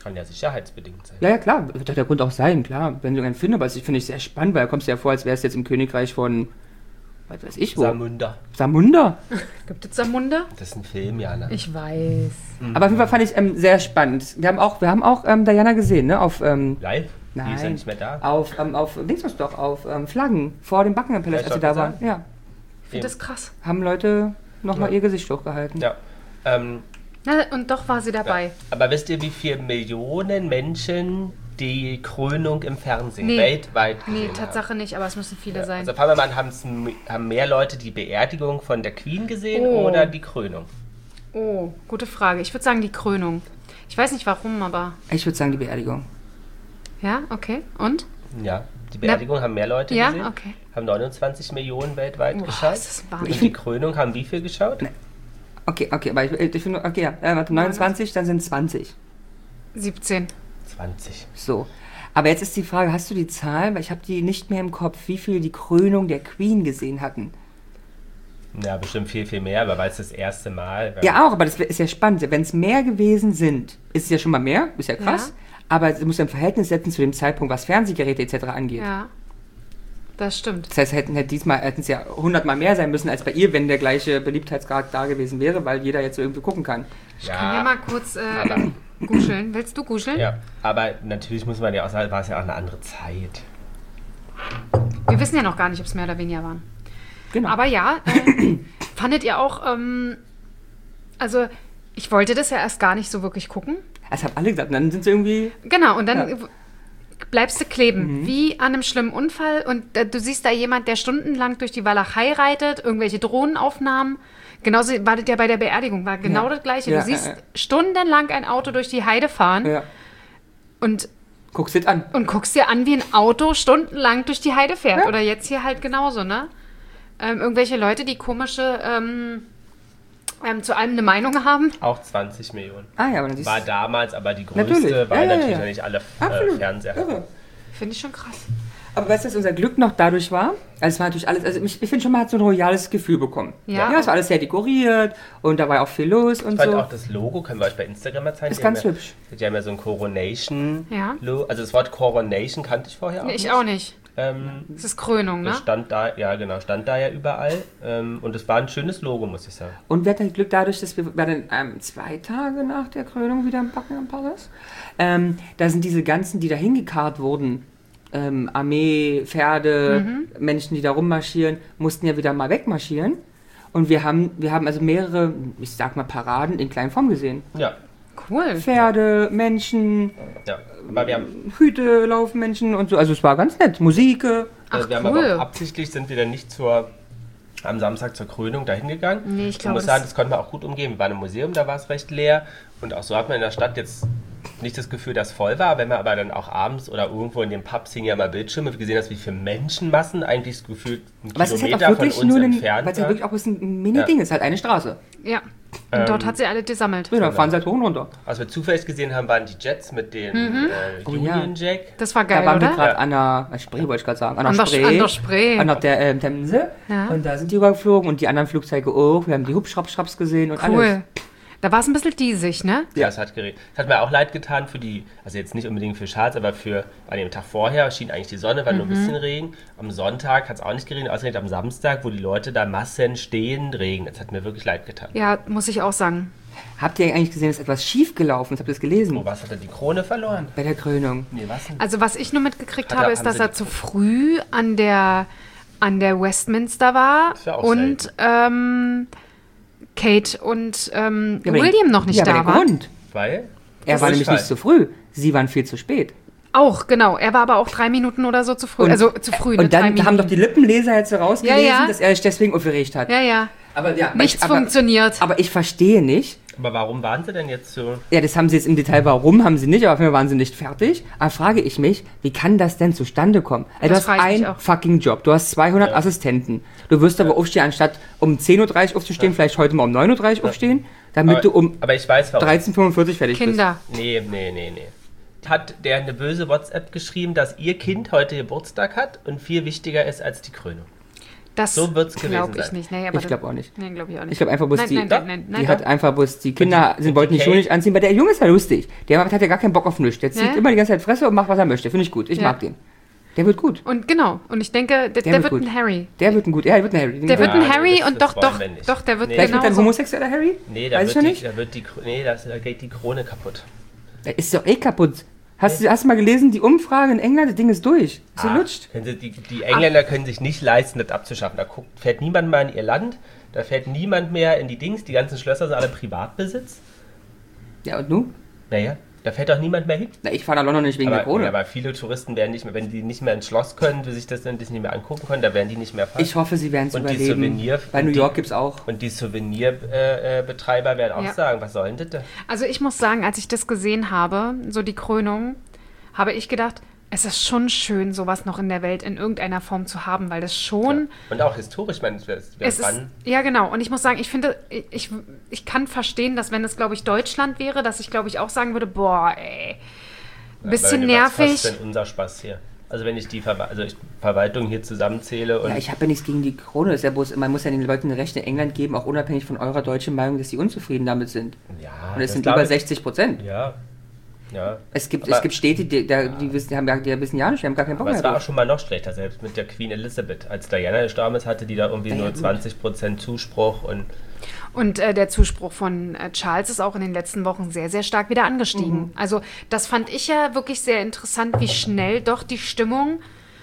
Kann ja sicherheitsbedingt sein. Ja, ja, klar, wird doch der Grund auch sein, klar, wenn du einen findest, aber das finde ich sehr spannend, weil da kommst du ja vor, als wärst du jetzt im Königreich von, was weiß ich wo. Samunda. Samunda. Gibt es Samunda? Das ist ein Film, Jana. Ich weiß. Mhm. Aber auf jeden Fall fand ich ähm, sehr spannend. Wir haben auch, wir haben auch ähm, Diana gesehen, ne, auf, ähm, Live? Nein. Die ist ja nicht mehr da. auf, ähm, auf, Dingsbus doch, auf ähm, Flaggen vor dem Buckingham Palace, Ja, als sie da ich waren. hab Ja, Ich finde das krass. haben Leute nochmal Ja. ihr Gesicht hochgehalten. Ja. Ähm, Na, und doch war sie dabei. ja. Aber wisst ihr, wie viele Millionen Menschen die Krönung im Fernsehen Nee. weltweit gesehen Nee, haben? Tatsache nicht, aber es müssen viele Ja. sein. Also fangen wir mal an, haben's m- haben mehr Leute die Beerdigung von der Queen gesehen Oh. oder die Krönung? Oh, gute Frage. Ich würde sagen die Krönung. Ich weiß nicht warum, aber... Ich würde sagen, die Beerdigung. Ja, okay. Und? Ja, die Beerdigung haben mehr Leute Ja, gesehen. okay. Haben neunundzwanzig Millionen weltweit Boah, geschaut. das ist Wahnsinn. Und die Krönung haben wie viel geschaut? Okay, okay, aber ich, ich finde, okay, ja, äh, warte, neunundzwanzig, dann sind zwanzig. siebzehn. zwanzig. So. Aber jetzt ist die Frage, hast du die Zahl? Weil ich habe die nicht mehr im Kopf, wie viel die Krönung der Queen gesehen hatten. Ja, bestimmt viel, viel mehr, aber weil es das erste Mal war. Ja, auch, aber das ist ja spannend. Wenn es mehr gewesen sind, ist es ja schon mal mehr, ist ja krass. Ja. Aber du musst ja im Verhältnis setzen zu dem Zeitpunkt, was Fernsehgeräte et cetera angeht. Ja, das stimmt. Das heißt, hätten, hätten diesmal hätten es ja hundertmal mehr sein müssen als bei ihr, wenn der gleiche Beliebtheitsgrad da gewesen wäre, weil jeder jetzt so irgendwie gucken kann. Ich kann ja mal kurz äh, aber- guscheln. Willst du guscheln? Ja, aber natürlich muss man ja auch sagen, war es ja auch eine andere Zeit. Wir wissen ja noch gar nicht, ob es mehr oder weniger waren. Genau. Aber ja, äh, fandet ihr auch, ähm, also ich wollte das ja erst gar nicht so wirklich gucken. Das haben alle gesagt. Und dann sind sie irgendwie. Genau, und dann Ja. bleibst du kleben, wie an einem schlimmen Unfall. Und äh, du siehst da jemand, der stundenlang durch die Walachei reitet, irgendwelche Drohnenaufnahmen. Genauso war das ja bei der Beerdigung, war genau Ja. das Gleiche. Ja, du siehst ja, ja. stundenlang ein Auto durch die Heide fahren Ja. und, Guckst dir an. und guckst dir an, wie ein Auto stundenlang durch die Heide fährt. Ja. Oder jetzt hier halt genauso, ne? Ähm, irgendwelche Leute, die komische, ähm, ähm, zu allem eine Meinung haben. Auch zwanzig Millionen. Ah ja, aber dann siehst War du. damals aber die größte, Natürlich. weil Ja, ja, natürlich ja. noch nicht alle äh, Absolut. Fernseher hatten. Irre. Finde ich schon krass. Aber weißt du, dass unser Glück noch dadurch war? Also es war natürlich alles, also ich, ich finde schon, man hat so ein royales Gefühl bekommen. Ja. Ja, es war alles sehr dekoriert und da war ja auch viel los und Ich fand so. auch das Logo, können wir euch bei Instagram mal zeigen. Ist Die haben ganz ja, hübsch. Die haben ja so ein Coronation. Ja. Lo- Also das Wort Coronation kannte ich vorher auch Nee, nicht. ich auch nicht. Ähm, Das ist Krönung, ne? das stand da, ja genau, stand da ja überall. Ähm, und es war ein schönes Logo, muss ich sagen. Und wir hatten Glück dadurch, dass wir waren ähm, zwei Tage nach der Krönung wieder im Buckingham Palace. Ähm, da sind diese ganzen, die da hingekarrt wurden, ähm, Armee, Pferde, Menschen, die da rummarschieren, mussten ja wieder mal wegmarschieren. Und wir haben, wir haben also mehrere, ich sag mal, Paraden in kleinen Form gesehen. Ja, Cool. Pferde, Menschen, ja. Aber wir haben, Hüte, Laufmenschen und so. Also es war ganz nett. Musik. äh, Ach, äh, wir haben cool. aber auch absichtlich sind wir dann nicht zur, am Samstag zur Krönung dahin gegangen. Nee, ich Ich glaube, muss das- sagen, das konnte man auch gut umgehen. Wir waren im Museum, da war es recht leer. Und auch so hat man in der Stadt jetzt nicht das Gefühl, dass voll war. Wenn man aber dann auch abends oder irgendwo in den Pubs hingen ja mal Bildschirme, wir gesehen hast, wie viele Menschenmassen eigentlich so gefühlt einen Aber es ist halt Kilometer auch von wirklich uns nur ein, entfernt weil es ja waren. wirklich auch ein Mini-Ding ist, halt eine Straße. Ja. Und Ähm, dort hat sie alle gesammelt. Ja, da fahren sie halt hoch und runter. Was wir zufällig gesehen haben, waren die Jets mit dem äh, Oh ja. Union Jack. Das war geil, Da waren wir oder? gerade Ja. an der äh, Spree, wollte ich gerade sagen. An der An der- Spree. an der Spree. An der der, äh, Themse. Ja. Und da sind die übergeflogen und die anderen Flugzeuge auch. Wir haben die Hubschraubschraubs gesehen und alles. Cool. Da war es ein bisschen diesig, ne? Ja, es hat geregnet. Es hat mir auch leid getan für die, also jetzt nicht unbedingt für Charles, aber für an dem Tag vorher schien eigentlich die Sonne, war nur ein Mhm. bisschen Regen. Am Sonntag hat es auch nicht geregnet, ausgerechnet am Samstag, wo die Leute da Massen stehen, regnet. Das hat mir wirklich leid getan. Ja, muss ich auch sagen. Habt ihr eigentlich gesehen, dass etwas schief gelaufen ist? Habt ihr das gelesen? Oh, was hat er die Krone verloren? Bei der Krönung. Nee, was denn? Also was ich nur mitgekriegt Hat er- habe, ist, haben dass sie er die- zu früh an der, an der Westminster war ist ja auch und ähm, Kate und ähm, Ja, aber William der- noch nicht ja, da aber der waren. Grund. Weil? Er war nämlich Durchfall. nicht zu früh. Sie waren viel zu spät. Auch, genau. Er war aber auch drei Minuten oder so zu früh. Und- also zu früh, ne? Und drei dann Minuten. haben doch die Lippenleser jetzt so rausgelesen, Ja, ja. dass er sich deswegen aufgeregt hat. Ja, ja. Aber ja, Nichts ich, aber, funktioniert. aber ich verstehe nicht. Aber warum waren sie denn jetzt so? Ja, das haben sie jetzt im Detail, warum haben sie nicht, aber auf jeden Fall waren sie nicht fertig. Aber frage ich mich, wie kann das denn zustande kommen? Ey, du Das hast frage ich mich einen auch. fucking Job, du hast zweihundert Assistenten. Du wirst aber aufstehen, anstatt um zehn Uhr dreißig aufzustehen, vielleicht heute mal um neun Uhr dreißig aufstehen, damit Aber, du um aber ich weiß warum. dreizehn Uhr fünfundvierzig fertig Kinder. Nee, nee, nee, nee. Hat der eine böse WhatsApp geschrieben, dass ihr Kind heute Geburtstag hat und viel wichtiger ist als die Krönung? Das So wird's gewesen glaube ich sein. nicht. Nee, aber Ich glaube auch nicht. Nein, glaube ich auch nicht. Ich glaube einfach bloß nein, die, nein, nein, nein, nein, die nein, hat einfach bloß, die Kinder die- sind, wollten die die Schuhe Kate- nicht anziehen, weil der Junge ist ja lustig. Der hat ja gar keinen Bock auf nichts. Der zieht Ja. immer die ganze Zeit Fresse und macht, was er möchte. Finde ich gut. Ich Ja. mag den. Der wird gut. Und genau. Und ich denke, der, der, wird wird gut. ein Harry. Der wird ein gut. Ja, der wird ein Harry. Der wird Ja, ein nee, Harry das- und das doch, wollen doch, wir nicht. doch, der wird Nee. Vielleicht wird genau ein so. homosexueller Harry? Nee, da, Weiß ich wird noch die, nicht. da, wird die, nee da, da geht die Krone kaputt. Der ist doch eh kaputt. Hast, du, hast du mal gelesen, die Umfrage in England, das Ding ist durch. Sie Ah, lutscht. können Sie, die, die Engländer können sich nicht leisten, das abzuschaffen. Da guckt, fährt niemand mehr in ihr Land, da fährt niemand mehr in die Dings, die ganzen Schlösser sind alle Privatbesitz. Ja, und nun? Naja, da fährt doch niemand mehr hin. Na, ich fahre nach London nicht wegen Aber, der Krone. ja, aber viele Touristen werden nicht mehr, wenn die nicht mehr ins Schloss können, die sich das dann das nicht mehr angucken können, da werden die nicht mehr fahren. Ich hoffe, sie werden es Und die überleben. Souvenir- Bei New und die- York gibt es auch. Und die Souvenirbetreiber werden auch Ja. sagen, was soll denn das? Also ich muss sagen, als ich das gesehen habe, so die Krönung, habe ich gedacht, es ist schon schön, sowas noch in der Welt in irgendeiner Form zu haben, weil das schon... Und auch historisch, man, wer, wer Es ist, wann? ja, genau. Und ich muss sagen, ich finde, ich, ich kann verstehen, dass wenn es, glaube ich, Deutschland wäre, dass ich, glaube ich, auch sagen würde, boah, ey, bisschen Weil, was nervig. kostet denn unser Spaß hier? Also wenn ich die Verwa also ich Verwaltung hier zusammenzähle und Ja, ich habe ja nichts gegen die Krone. Das ist ja bloß, man muss ja den Leuten ein Recht in England geben, auch unabhängig von eurer deutschen Meinung, dass sie unzufrieden damit sind. ja, Und es sind glaub über ich- sechzig Prozent. Ja, ja. Es gibt, Aber- es gibt Städte, die, da, die, wissen, die, haben, gar- die wissen ja nicht, die haben gar keinen Bock Aber mehr es war auch drauf. schon mal noch schlechter, selbst mit der Queen Elizabeth. Als Diana gestorben ist, hatte die da irgendwie Ja, nur gut. zwanzig Prozent Zuspruch und Und äh, der Zuspruch von äh, Charles ist auch in den letzten Wochen sehr, sehr stark wieder angestiegen. Mhm. Also das fand ich ja wirklich sehr interessant, wie schnell doch die Stimmung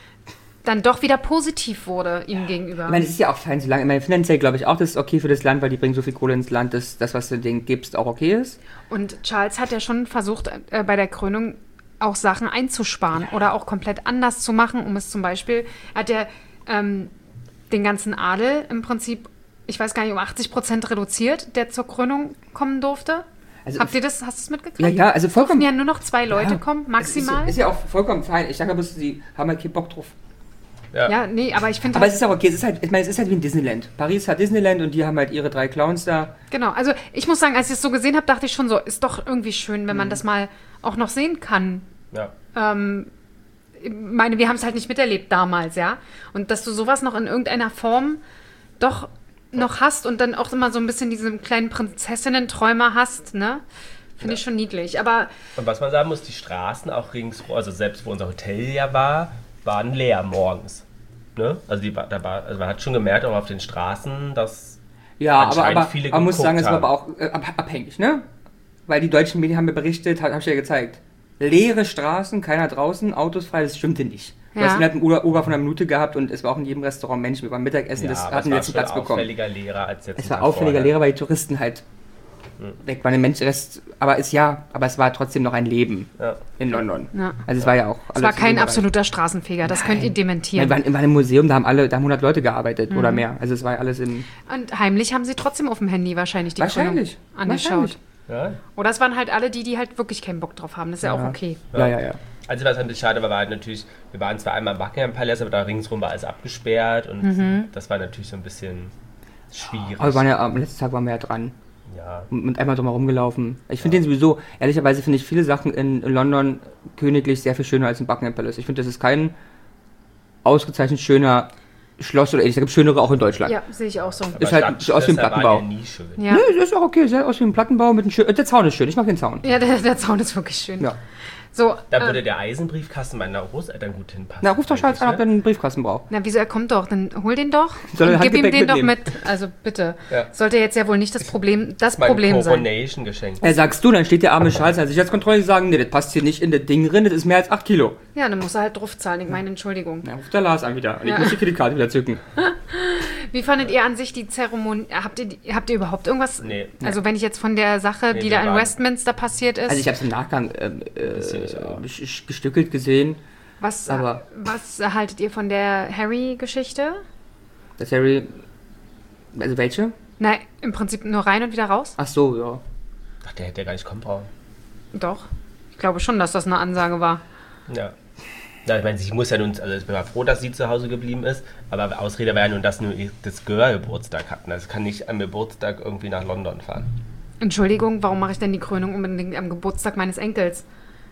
dann doch wieder positiv wurde ihm gegenüber. Ich meine, es ist ja auch fein, solange, ich meine, finanziell glaube ich auch, das ist okay für das Land, weil die bringen so viel Kohle ins Land, dass das, was du denen gibst, auch okay ist. Und Charles hat ja schon versucht, äh, bei der Krönung auch Sachen einzusparen oder auch komplett anders zu machen, um es zum Beispiel, er hat ja ähm, den ganzen Adel im Prinzip, ich weiß gar nicht, um achtzig Prozent reduziert, der zur Krönung kommen durfte. Also Habt ihr das, hast du es mitgekriegt? Ja, ja, also vollkommen. Durften ja nur noch zwei Leute Ja, kommen, es maximal. Ist, ist ja auch vollkommen fein. Ich sage bloß, sie haben halt keinen Bock drauf. ja. Ja, nee, aber ich finde Aber halt, es ist auch okay, es ist halt, ich meine, es ist halt wie in Disneyland. Paris hat Disneyland und die haben halt ihre drei Clowns da. genau, also ich muss sagen, als ich es so gesehen habe, dachte ich schon so, ist doch irgendwie schön, wenn man Mhm. das mal auch noch sehen kann. ja. Ähm, ich meine, wir haben es halt nicht miterlebt damals, ja. Und dass du sowas noch in irgendeiner Form doch noch hast und dann auch immer so ein bisschen diese kleinen Prinzessinnen-Träumer hast, ne? Finde ich schon niedlich. Aber Und was man sagen muss, die Straßen auch ringsrum, also selbst wo unser Hotel ja war, waren leer morgens. Ne? Also, die, war- da war, also man hat schon gemerkt, auch auf den Straßen, dass Ja, aber, anscheinend aber viele man muss geguckt sagen, es war haben. aber auch äh, ab- abhängig, ne? Weil die deutschen Medien haben mir berichtet, habe hab ich ja gezeigt. Leere Straßen, keiner draußen, Autos frei, das stimmte nicht. Du Ja. hast innerhalb einen Uber, Uber von einer Minute gehabt und es war auch in jedem Restaurant Menschen. Wir waren Mittagessen, das aber hatten es wir war jetzt einen schon Platz bekommen. auffälliger leerer als jetzt. Es ein war Tag auffälliger vorher. Lehrer, weil die Touristen halt weg waren. Der Menschenrest, aber es ja, aber es war trotzdem noch ein Leben Ja. in London. Ja. Also es war ja auch es alles war kein im Bereich. absoluter Straßenfeger, das könnt ihr Wir dementieren. waren, wir waren im Museum, da haben alle, da haben hundert Leute gearbeitet Mhm. oder mehr. Also es war ja alles im... Und heimlich haben sie trotzdem auf dem Handy wahrscheinlich die Wahrscheinlich. Krönung angeschaut. Wahrscheinlich. Ja. Oder es waren halt alle die, die halt wirklich keinen Bock drauf haben. Das ist ja, Ja. auch okay. Ja, ja, ja. Also was ein bisschen schade war, war halt natürlich, wir waren zwar einmal im Buckingham Palace, aber da ringsrum war alles abgesperrt und das war natürlich so ein bisschen schwierig. Aber wir waren ja, am letzten Tag waren wir ja dran. ja. Und und einmal drum herum gelaufen. Ich finde den sowieso, ehrlicherweise finde ich viele Sachen in London königlich sehr viel schöner als im Buckingham Palace. Ich finde, das ist kein ausgezeichnet schöner Schloss oder ähnliches. Da gibt es schönere auch in Deutschland. Ja, sehe ich auch so. Aber ist halt so aus wie ein Stadtschlösser Plattenbau. waren ja nie schön. Ja, Nö, das ist auch okay. Sieht aus wie ein Plattenbau mit einem schönen... Der Zaun ist schön. Ich mag den Zaun. ja der, der Zaun ist wirklich schön. Ja. So, Da äh, würde der Eisenbriefkasten meiner Großeltern gut hinpassen. Na, ruf doch Charles an, ob er eigentlich, einen Briefkasten braucht. na, wieso, er kommt doch, dann hol den doch Soll er und gib ihm Handgepäck den doch mitnehmen? mit. Also bitte. Ja. Sollte jetzt ja wohl nicht das Problem, das Mein Problem sein. Coronation-Geschenk. Er sagst du, dann steht der arme Charles an der Sicherheitskontrolle und sagen, nee, das passt hier nicht in das Ding drin, das ist mehr als acht Kilo. Ja, dann muss er halt drauf zahlen. Ich meine, Entschuldigung. Na, ruft der Lars an wieder. Und ich Ja. muss die Kreditkarte wieder zücken. Wie fandet ihr an sich die Zeremonie? Habt ihr, die- habt ihr überhaupt irgendwas? Nee. Also wenn ich jetzt von der Sache, Nee, die wir da in waren- Westminster passiert ist, Also ich habe es im Nachgang ähm, Bisschen nicht, äh, aber- sch- gestückelt gesehen, was, aber- was haltet ihr von der Harry-Geschichte? dass Harry... Also welche? Nein, im Prinzip nur rein und wieder raus? Ach so, ja. Ach, der hätte ja gar nicht kommen brauchen. Doch. Ich glaube schon, dass das eine Ansage war. Ja. Ja, ich meine, sie muss ja nun, also ich bin mal froh, dass sie zu Hause geblieben ist, aber Ausrede war ja nun, dass nur das Girl Geburtstag hatten. Also ich kann nicht am Geburtstag irgendwie nach London fahren. Entschuldigung, warum mache ich denn die Krönung unbedingt am Geburtstag meines Enkels?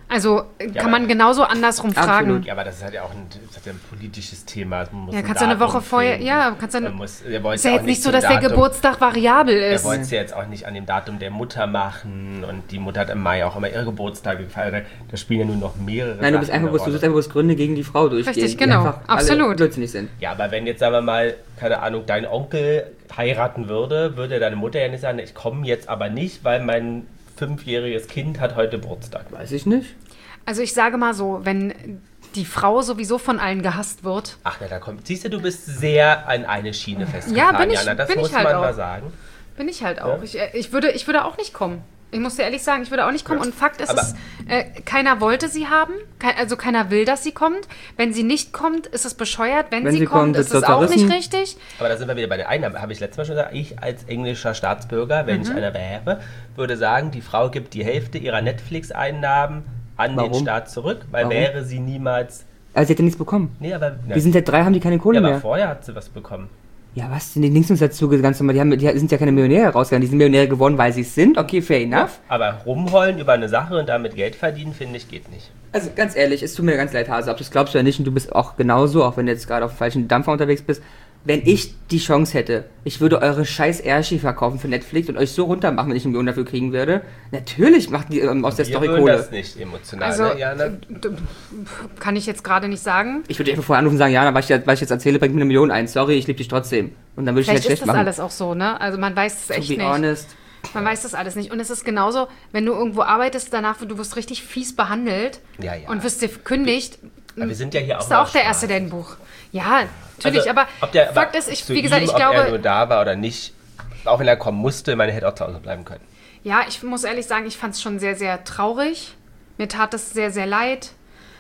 Also Ja, kann man aber- genauso andersrum fragen. Absolut. Ja, aber das ist halt ja auch ein, das ist ja ein politisches Thema. Man muss Ja, ein kannst du eine Datum Woche vorher, finden. ja, kannst du, Man muss, er wollte ist ja auch jetzt nicht so, zum dass der Datum- Geburtstag variabel Er ist. wollte es ja jetzt auch nicht an dem Datum der Mutter machen und die Mutter hat im Mai auch immer ihre Geburtstage gefeiert. Da spielen ja nur noch mehrere Nein, du bist Sachen einfach eine bloß, du Rolle. bist einfach bloß Gründe gegen die Frau durchgehen. Richtig, die genau. einfach alle Absolut. blödsinnig sind. Ja, aber wenn jetzt, sagen wir mal, keine Ahnung, dein Onkel heiraten würde, würde deine Mutter ja nicht sagen, ich komme jetzt aber nicht, weil mein fünfjähriges Kind hat heute Geburtstag. Weiß ich nicht. Also ich sage mal so, wenn die Frau sowieso von allen gehasst wird, Ach, na, da kommt. Siehst du, du bist sehr an eine Schiene festgefahren, bin ich- Jana. Das bin ich muss halt man auch. mal sagen. bin ich halt auch. Ja. Ich, äh, ich, würde, ich würde auch nicht kommen. Ich muss dir ehrlich sagen, ich würde auch nicht kommen. Ja. Und Fakt ist, Aber- es, äh, keiner wollte sie haben. Kei- also keiner will, dass sie kommt. Wenn sie nicht kommt, ist es bescheuert. Wenn, Wenn sie, sie kommt, kommt, ist wird es auch zerrissen. nicht richtig. Aber da sind wir wieder bei den Einnahmen. Habe ich letztes Mal schon gesagt, ich als englischer Staatsbürger, wenn Mhm. ich einer wäre, würde sagen, die Frau gibt die Hälfte ihrer Netflix-Einnahmen an Warum? den Staat zurück, weil Warum? wäre sie niemals. Also sie hat ja nichts bekommen. Nee, aber. Na, Wir sind seit drei, haben die keine Kohle ja, aber mehr. vorher hat sie was bekommen. Ja, was? Die links uns dazu ganz normal. Die, haben, die sind ja keine Millionäre rausgegangen. Die sind Millionäre geworden, weil sie es sind. Okay, fair enough. Aber rumheulen über eine Sache und damit Geld verdienen, finde ich, geht nicht. Also ganz ehrlich, es tut mir ganz leid, Hase, ob du es glaubst oder nicht, und du bist auch genauso, auch wenn du jetzt gerade auf dem falschen Dampfer unterwegs bist. Wenn ich die Chance hätte, ich würde eure scheiß Erschi verkaufen für Netflix und euch so runtermachen, wenn ich einen Million dafür kriegen würde. Natürlich macht die ähm, aus der Wir Story würden Kohle. das nicht emotional, Also ne, Jana? d- d- kann ich jetzt gerade nicht sagen. Ich würde einfach vorher anrufen und sagen, Jana, was ich, jetzt- was ich jetzt erzähle, bringt mir eine Million ein. Sorry, ich liebe dich trotzdem. Und dann würde ich Vielleicht nicht schlecht ist das machen. alles auch so, ne? Also man weiß es To echt be nicht. honest. Man weiß das alles nicht. Und es ist genauso, wenn du irgendwo arbeitest, danach, du wirst richtig fies behandelt Ja, ja. und wirst dir gekündigt, Aber wir sind ja hier auch bist du auch mal der Erste, Spaß. der ein Buch. Ja, natürlich, Also, aber ob der, Fakt aber ist, ich, zu wie gesagt, ihm, ich ob er nur glaube, da war oder nicht, auch wenn er kommen musste, man hätte auch zu Hause bleiben können. ja, ich muss ehrlich sagen, ich fand es schon sehr, sehr traurig. Mir tat es sehr, sehr leid.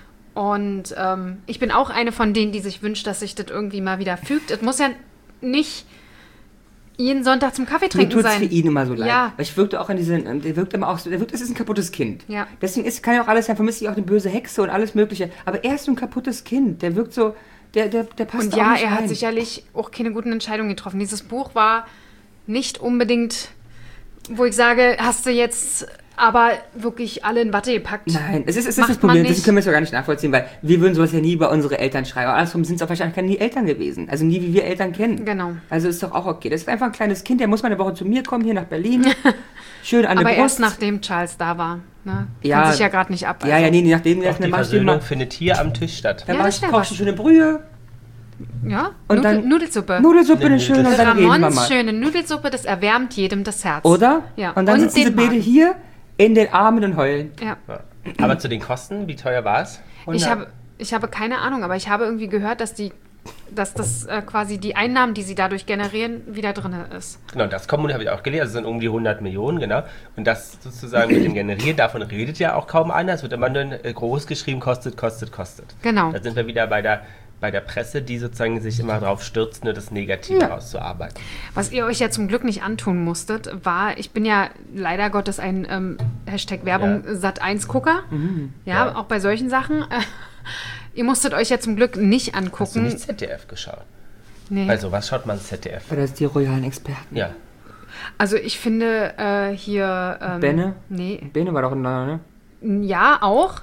Und ähm, ich bin auch eine von denen, die sich wünscht, dass sich das irgendwie mal wieder fügt. Es muss ja nicht jeden Sonntag zum Kaffee Mir trinken tut es sein. für ihn immer so leid. Ja. Weil ich wirkte auch an diesen, ähm, der wirkt immer auch so, der wirkt, es ist ein kaputtes Kind. Ja. Deswegen ist, kann ja auch alles sein, vermisse ich auch eine böse Hexe und alles mögliche. Aber er ist so ein kaputtes Kind, der wirkt so, der, der, der passt Und auch ja, nicht er hat rein. sicherlich auch keine guten Entscheidungen getroffen. Dieses Buch war nicht unbedingt, wo ich sage, hast du jetzt aber wirklich alle in Watte gepackt. Nein, es ist, es ist Macht das man Problem, nicht. das können wir so gar nicht nachvollziehen, weil wir würden sowas ja nie über unsere Eltern schreiben. Aber andersrum sind es auch wahrscheinlich nie Eltern gewesen. Also nie, wie wir Eltern kennen. Genau. Also ist doch auch okay. Das ist einfach ein kleines Kind, der muss mal eine Woche zu mir kommen, hier nach Berlin. Schön an der Aber Brust. erst nachdem Charles da war. Ne? Ja. Kann sich ja gerade nicht ab. Ja, also. ja, nee, nee, nachdem Auch dann die mach ich dir Versöhnung mal, findet hier am Tisch statt. dann Ja, mach das ich, wär koch was. ich schöne Brühe, Ja, Und Nudel, dann- Nudelsuppe. Nudelsuppe, eine Nee, schöne, das- und dann reden wir Ramons mal. schöne Nudelsuppe, das erwärmt jedem das Herz. Oder? Ja. Und dann Und sitzen sie den beide Magen. hier in den Armen und heulen. Ja. Ja. Aber zu den Kosten, wie teuer war es? Ich habe, ich habe keine Ahnung, aber ich habe irgendwie gehört, dass die, dass das äh, quasi die Einnahmen, die sie dadurch generieren, wieder drin ist. Genau, das Kommun habe ich auch gelesen, das sind um die hundert Millionen, genau. Und das sozusagen mit dem Generieren, davon redet ja auch kaum einer. Es wird immer nur äh, groß geschrieben, kostet, kostet, kostet. Genau. Da sind wir wieder bei der, bei der Presse, die sozusagen sich immer darauf stürzt, nur das Negative Ja. rauszuarbeiten. Was ihr euch ja zum Glück nicht antun musstet, war, ich bin ja leider Gottes ein ähm, Hashtag Werbung Ja. Sat eins Gucker. Ja, Ja. auch bei solchen Sachen. Äh, ihr musstet euch ja zum Glück nicht Hast du angucken. nicht Z D F geschaut? Nee. Also, was schaut man Z D F? Oder ist die royalen Experten? Ja. Also ich finde äh, hier... Ähm, Benne? Nee. Bene war doch ein neuer, ne? Ja, auch.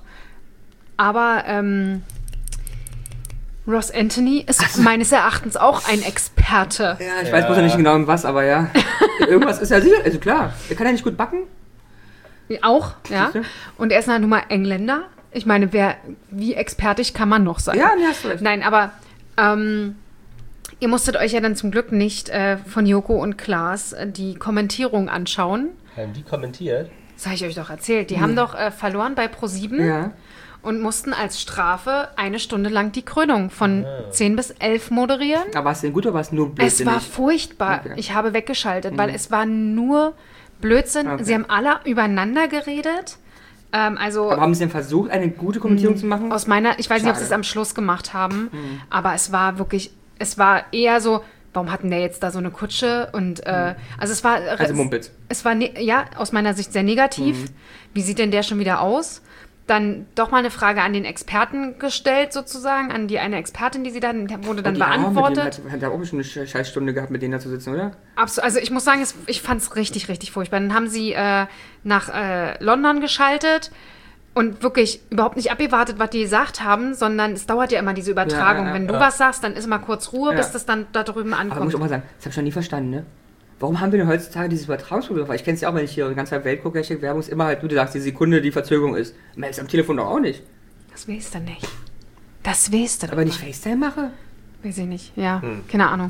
Aber ähm, Ross Anthony ist meines Erachtens auch ein Experte. Ja, ich Ja. weiß bloß noch nicht genau um was, aber ja. Irgendwas ist ja sicher, also klar. Der kann ja nicht gut backen. Auch, ja. Siehste? Und er ist halt nun mal Engländer. Ich meine, wer, wie expertig kann man noch sein? Ja, nee, hast du recht. Nein, aber ähm, ihr musstet euch ja dann zum Glück nicht äh, von Joko und Klaas äh, die Kommentierung anschauen. Haben die kommentiert? Das habe ich euch doch erzählt. Die haben doch äh, verloren bei ProSieben Ja. und mussten als Strafe eine Stunde lang die Krönung von zehn bis elf moderieren. Aber war es denn gut oder war es nur Es blödsinnig? war furchtbar. Okay. Ich habe weggeschaltet, weil es war nur Blödsinn. Okay. Sie haben alle übereinander geredet. Ähm, also Aber haben sie denn versucht, eine gute Kommentierung zu machen? aus meiner, ich weiß nicht, ob sie es Schade. am Schluss gemacht haben, aber es war wirklich, es war eher so, warum hatten der jetzt da so eine Kutsche? Und äh, also es war, Also Mumpitz. es war ne, ja aus meiner Sicht sehr negativ. Wie sieht denn der schon wieder aus? Dann doch mal eine Frage an den Experten gestellt, sozusagen, an die eine Expertin, die sie dann wurde dann Und die Arme, mit beantwortet. denen Hat, hat er auch schon eine Sche- Scheißstunde gehabt, mit denen da zu sitzen, oder? Absolut. Also ich muss sagen, es, ich fand es richtig, richtig furchtbar. Dann haben sie äh, nach äh, London geschaltet. und wirklich überhaupt nicht abgewartet, was die gesagt haben, sondern es dauert ja immer diese Übertragung. Ja, ja, Wenn du ja. was sagst, dann ist mal kurz Ruhe, Ja. bis das dann da drüben Aber muss ankommt. ich auch mal sagen, das habe ich schon nie verstanden, ne? Warum haben wir denn heutzutage dieses Übertragungsproblem? Weil ich kenne es ja auch, wenn ich hier in der ganzen Welt gucke, welche Werbung ist immer halt, wie du sagst, die Sekunde, die Verzögerung ist. Man ist am Telefon doch auch nicht. Das weißt du nicht. Das weißt du doch Aber nicht mal. FaceTime mache? Weiß ich nicht, ja, Hm. keine Ahnung.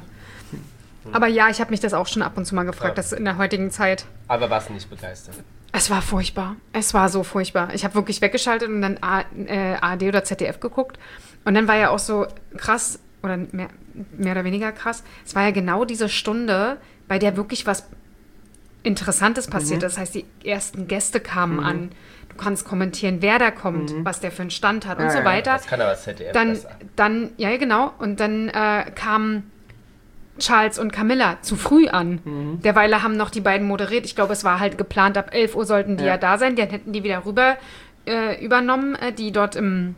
Aber ja, ich habe mich das auch schon ab und zu mal gefragt, Ja. das in der heutigen Zeit. Aber warst nicht begeistert. Es war furchtbar. Es war so furchtbar. Ich habe wirklich weggeschaltet und dann A, äh, A R D oder Z D F geguckt. Und dann war ja auch so krass, oder mehr, mehr oder weniger krass, es war ja genau diese Stunde, bei der wirklich was Interessantes passiert. Das heißt, die ersten Gäste kamen an. Du kannst kommentieren, wer da kommt, was der für einen Stand hat und Ja, so ja. weiter. Das kann aber das Z D F Dann, besser. dann, ja ja, genau. Und dann äh, kamen Charles und Camilla zu früh an. Mhm. Derweil haben noch die beiden moderiert. Ich glaube, es war halt geplant, ab elf Uhr sollten die ja, Ja. da sein. Dann hätten die wieder rüber äh, übernommen, äh, die dort, im,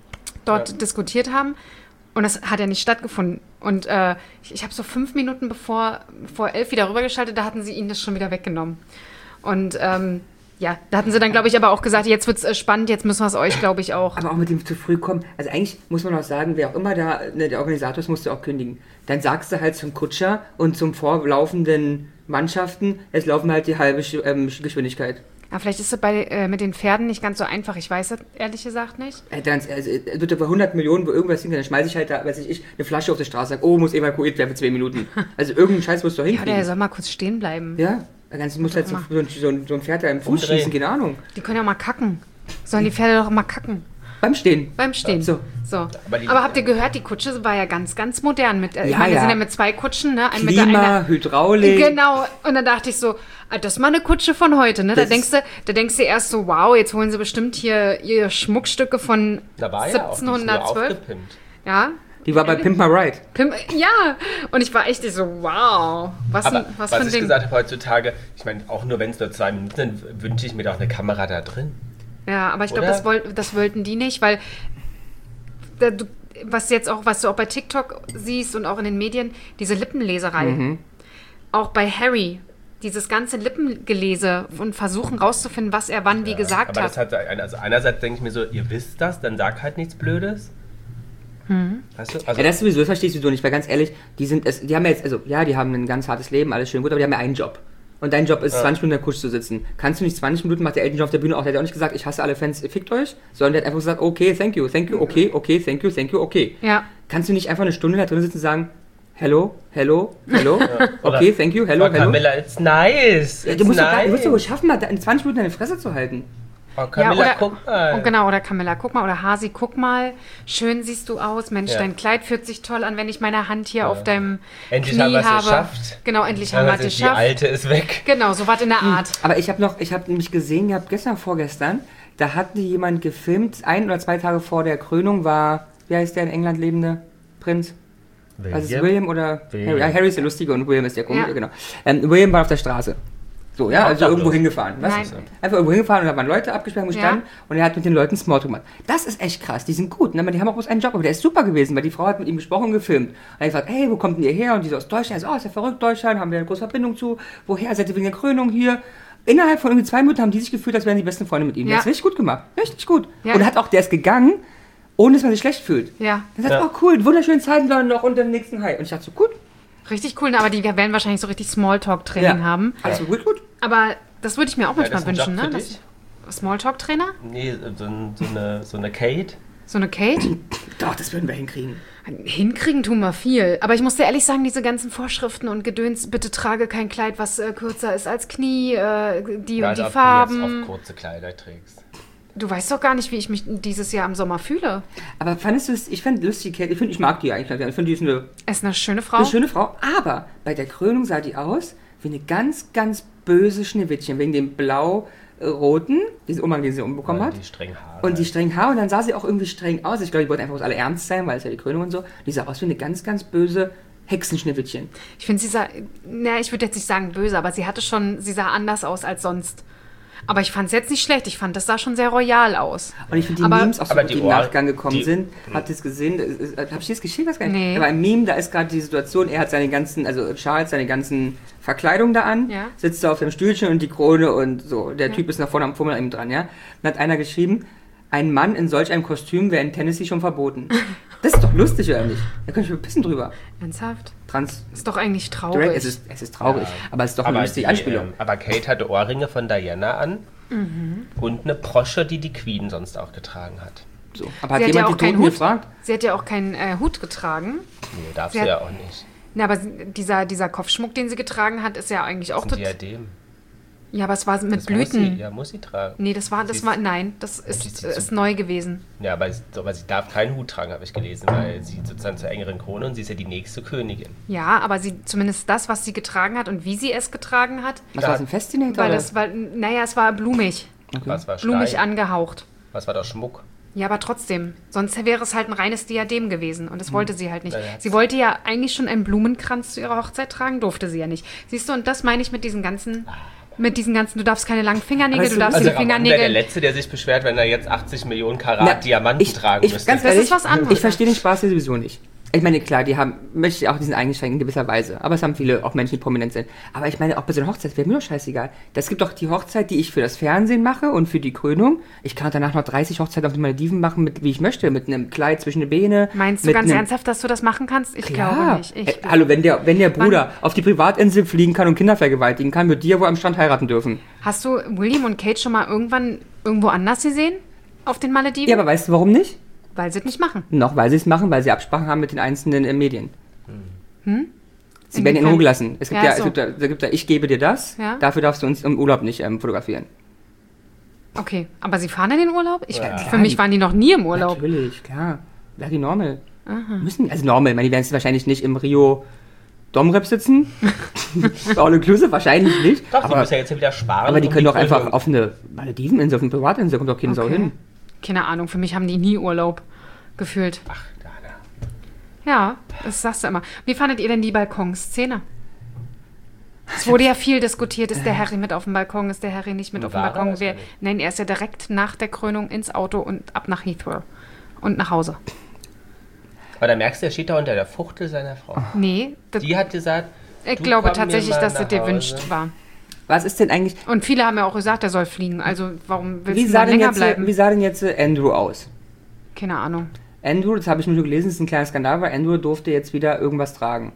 dort Ja. diskutiert haben. Und das hat ja nicht stattgefunden. Und äh, ich, ich habe so fünf Minuten bevor vor elf wieder rübergeschaltet, da hatten sie ihnen das schon wieder weggenommen. Und ähm, ja, da hatten sie dann, glaube ich, aber auch gesagt, jetzt wird es äh, spannend, jetzt müssen wir es euch, glaube ich, auch. Aber auch mit dem zu früh kommen. Also eigentlich muss man auch sagen, wer auch immer da, ne, der Organisator ist, musst du auch kündigen. Dann sagst du halt zum Kutscher und zum vorlaufenden Mannschaften, es laufen halt die halbe Sch- ähm, Geschwindigkeit. Ja, vielleicht ist es bei, äh, mit den Pferden nicht ganz so einfach. Ich weiß es ehrlich gesagt nicht. Äh, Dann, also, es wird über hundert Millionen, wo irgendwas hingeht, dann schmeiße ich halt da, weiß ich, ich, eine Flasche auf die Straße, sag, oh, muss evakuiert werden für zwei Minuten. Also irgendeinen Scheiß musst du Ja, hinkriegen. der soll mal kurz stehen bleiben. Ja, dann muss halt so, mal. so, ein- so, ein- so ein Pferd da im Fuß Umdrehen. schießen, keine Ahnung. Die können ja mal kacken. Sollen die Pferde doch mal kacken. Beim Stehen. Beim Stehen. So. So. Aber Aber, die- habt ihr gehört, die Kutsche war ja ganz, ganz modern. Mit, äh, ich Ja, meine, wir ja. sind ja mit zwei Kutschen, ne? Ein, mit der Klima, einer, Hydraulik. Genau. Und dann dachte ich so, ah, das ist mal eine Kutsche von heute, ne? Da Das denkst, du, da denkst du erst so, wow, jetzt holen sie bestimmt hier ihre Schmuckstücke von Da war ja auch die ist nur siebzehnhundertzwölf. aufgepimpt. Ja. Die war bei Pimp My Ride. Pim ja. Und ich war echt so, wow. Was, Aber ein, was, was, für ein ich Ding. gesagt habe heutzutage, ich meine, auch nur wenn es nur zwei Minuten sind, wünsche ich mir doch eine Kamera da drin. Ja, aber ich glaube, Oder? das, woll, das wollten die nicht, weil da, du, was jetzt auch, was du auch bei TikTok siehst und auch in den Medien, diese Lippenleserei. Mhm. Auch bei Harry, dieses ganze Lippengelese und versuchen rauszufinden, was er wann wie gesagt Aber hat. das hat ein- also einerseits denke ich mir so, ihr wisst das, dann sag halt nichts Blödes. Mhm. Weißt du? Also, Ja, das sowieso, das verstehe ich sowieso nicht, weil ganz ehrlich, die sind, es, die haben ja jetzt, also ja, die haben ein ganz hartes Leben, alles schön gut, aber die haben ja einen Job. Und dein Job ist, Ja. zwanzig Minuten in der Kutsche zu sitzen. Kannst du nicht zwanzig Minuten, macht der Elton John auf der Bühne auch, der hat auch nicht gesagt, ich hasse alle Fans, fickt euch, sondern der hat einfach gesagt, okay, thank you, thank you, okay, okay, thank you, thank you, okay. Ja. Kannst du nicht einfach eine Stunde da drin sitzen und sagen, hello, hello, hello, Oder- okay, thank you, hello, oh, hello. Camilla, it's nice. Ja, It's du musst doch nice. gar- du musst doch wohl schaffen, mal da in zwanzig Minuten deine Fresse zu halten. Oh, Camilla, ja, oder, guck mal. Und genau, oder Camilla, guck mal, oder Hasi, guck mal, schön siehst du aus, Mensch, Ja. dein Kleid fühlt sich toll an, wenn ich meine Hand hier auf deinem Endlich Knie haben wir es habe. geschafft. Genau, endlich Ja, haben wir was es ist, die geschafft. Alte ist weg. Genau, so was in der Art. Aber ich habe noch, ich habe nämlich gesehen gehabt, gestern, vorgestern, da hat jemand gefilmt, ein oder zwei Tage vor der Krönung war, wie heißt der in England lebende Prinz? Also ist es William oder William. Harry? Ja, Harry ist der Lustige und William ist der Komische, Ja. genau. Ähm, William war auf der Straße. So, ja, also Obdachlos. irgendwo hingefahren. Was? Nein. Einfach irgendwo hingefahren und hat man Leute abgesperrt, wo Ja. standen und er hat mit den Leuten Smalltalk gemacht. Das ist echt krass, die sind gut, ne? Aber die haben auch bloß einen Job, aber der ist super gewesen, weil die Frau hat mit ihm gesprochen und gefilmt. Und er hat gesagt, hey, wo kommt denn ihr her? Und die so aus Deutschland, er so, oh, ist ja verrückt, Deutschland, haben wir eine große Verbindung zu. Woher? Seid ihr wegen der Krönung hier? Innerhalb von irgendwie zwei Minuten haben die sich gefühlt, als wären die besten Freunde mit ihm. Ja. Der ist richtig gut gemacht, richtig gut. Ja. Und er hat auch, der ist gegangen, ohne dass man sich schlecht fühlt. Ja, Er sagt, Ja. oh cool, wunderschöne Zeiten dann noch und den nächsten High. Und ich dachte so, gut, richtig cool, aber die werden wahrscheinlich so richtig Smalltalk-Training ja. haben. Alles gut, gut. Aber das würde ich mir auch Ja, manchmal das ist ein wünschen, Job ne? für dich? Das- Smalltalk-Trainer? Nee, so, ein- so, eine, so eine Kate. So eine Kate? Doch, das würden wir hinkriegen. Hinkriegen tun wir viel. Aber ich muss dir ehrlich sagen, diese ganzen Vorschriften und Gedöns, bitte trage kein Kleid, was äh, kürzer ist als Knie, äh, die Weil und die ob du jetzt Farben. oft kurze Kleider trägst. Du weißt doch gar nicht, wie ich mich dieses Jahr im Sommer fühle. Aber fandest du es, ich fand lustig, Kate, ich finde, ich mag die eigentlich. Ich finde, die ist eine, Es ist eine schöne Frau. eine schöne Frau. Aber bei der Krönung sah die aus wie eine ganz, ganz böse Schneewittchen. Wegen dem blau-roten, diesen Umhang, den sie umbekommen hat. Die strengen Haare. Und die strengen Haare. Und dann sah sie auch irgendwie streng aus. Ich glaube, die wollten einfach aus alle ernst sein, weil es ja die Krönung und so. Die sah aus wie eine ganz, ganz böse Hexenschneewittchen. Ich finde, sie sah, na, ich würde jetzt nicht sagen böse, aber sie hatte schon, sie sah anders aus als sonst. Aber ich fand es jetzt nicht schlecht. Ich fand, das sah schon sehr royal aus. Und ich finde die Aber- Memes auch so, aber gut, die die im Ohr- Nachgang gekommen die- sind. Habt ihr es gesehen? Hab ich dir das geschickt? Weiß gar nicht. Nee. Aber im Meme, da ist gerade die Situation, er hat seine ganzen, also Charles, seine ganzen Verkleidungen da an, Ja. sitzt da auf dem Stühlchen und die Krone und so. Der Typ ist nach vorne am Fummel eben dran, ja. Dann hat einer geschrieben, ein Mann in solch einem Kostüm wäre in Tennessee schon verboten. Das ist doch lustig, oder nicht? Da könnte ich mir pissen drüber. Ernsthaft? Trans. Ist doch eigentlich traurig. Direkt, es, ist, es ist traurig, Ja. aber es ist doch eine Aber, lustige die, Anspielung. ähm, aber Kate hatte Ohrringe von Diana an und eine Brosche, die die Queen sonst auch getragen hat. So. Aber hat Sie hat ja jemand auch die keinen Toten Hut. gefragt? Sie hat ja auch keinen äh, Hut getragen. Nee, darf Sie sie hat- ja auch nicht. Na, aber sie- dieser, dieser Kopfschmuck, den sie getragen hat, ist ja eigentlich auch Ein total. Diadem. Ja, aber es war mit Das Blüten. Muss sie, ja, muss sie tragen. Nee, das war, Sie das ist- war, nein, das sie ist, ist ist zu- neu gewesen. Ja, aber, sie- aber sie darf keinen Hut tragen, habe ich gelesen, weil sie sozusagen zur engeren Krone und sie ist ja die nächste Königin. Ja, aber sie, zumindest das, was sie getragen hat und wie sie es getragen hat, Was war das, ein Festinator? weil oder? das war, naja, es war blumig. Was war Blumig Stein? angehaucht. Was war der Schmuck? Ja, aber trotzdem. Sonst wäre es halt ein reines Diadem gewesen. Und das wollte sie halt nicht. Ja, ja. Sie wollte ja eigentlich schon einen Blumenkranz zu ihrer Hochzeit tragen, durfte sie ja nicht. Siehst du, und das meine ich mit diesen ganzen, mit diesen ganzen, du darfst keine langen Fingernägel, Aber du so- darfst Also die Ramon wäre der Fingernägel. Letzte, der sich beschwert, wenn er jetzt achtzig Millionen Karat Na, Diamanten ich, tragen ich, müsste. Ganz Das ehrlich, ist was anderes. Ich verstehe den Spaß hier sowieso nicht. Ich meine, klar, die haben, möchte ich auch diesen eingeschränkt in gewisser Weise. Aber es haben viele, auch Menschen, die prominent sind. Aber ich meine, auch bei so einer Hochzeit wäre mir doch scheißegal. Das gibt doch die Hochzeit, die ich für das Fernsehen mache und für die Krönung. Ich kann danach noch dreißig Hochzeiten auf den Malediven machen, mit, wie ich möchte. Mit einem Kleid zwischen den Beine. Meinst du mit ganz einem- ernsthaft, dass du das machen kannst? Ich Ja. glaube nicht. Ich, äh, hallo, wenn der, wenn der Bruder auf die Privatinsel fliegen kann und Kinder vergewaltigen kann, wird die ja wohl am Strand heiraten dürfen. Hast du William und Kate schon mal irgendwann irgendwo anders gesehen? Auf den Malediven? Ja, aber weißt du, warum nicht? Weil sie es nicht machen. Noch, weil sie es machen, weil sie Absprachen haben mit den einzelnen äh, Medien. Hm? Sie werden in Inwiefern? Ruhe gelassen. Es gibt Ja, ja, so. es gibt da, da gibt da, ich gebe dir das, Ja. dafür darfst du uns im Urlaub nicht ähm, fotografieren. Okay, aber sie fahren in den Urlaub? Ich, Ja. Für mich waren die noch nie im Urlaub. Natürlich, klar. Ja, die Normal. Müssen, also Normal, ich meine, die werden jetzt wahrscheinlich nicht im Rio Domrep sitzen. All inclusive wahrscheinlich nicht. Doch, die aber, müssen ja jetzt wieder sparen. aber die um können doch Krönung. einfach auf eine Malediveninsel, auf eine Privatinsel, kommt doch keine Sau Okay. hin. Keine Ahnung, für mich haben die nie Urlaub gefühlt. Ach, Dana. Ja, das sagst du immer. Wie fandet ihr denn die Balkonszene? Es wurde ja viel diskutiert, ist der Harry mit auf dem Balkon, ist der Harry nicht mit auf dem War er Balkon? das Wer, ja nicht? nein, er ist ja direkt nach der Krönung ins Auto und ab nach Heathrow und nach Hause. Aber da merkst du, er steht da unter der Fuchtel seiner Frau. Nee, das, Die hat gesagt, ich du glaube komm mir tatsächlich, mal dass das nach dir Hause. wünscht war. Was ist denn eigentlich, Und viele haben ja auch gesagt, er soll fliegen. Also warum willst wie du sah, dann denn länger jetzt, bleiben? wie sah denn jetzt äh, Andrew aus? Keine Ahnung. Andrew, das habe ich nur gelesen, ist ein kleiner Skandal, weil Andrew durfte jetzt wieder irgendwas tragen.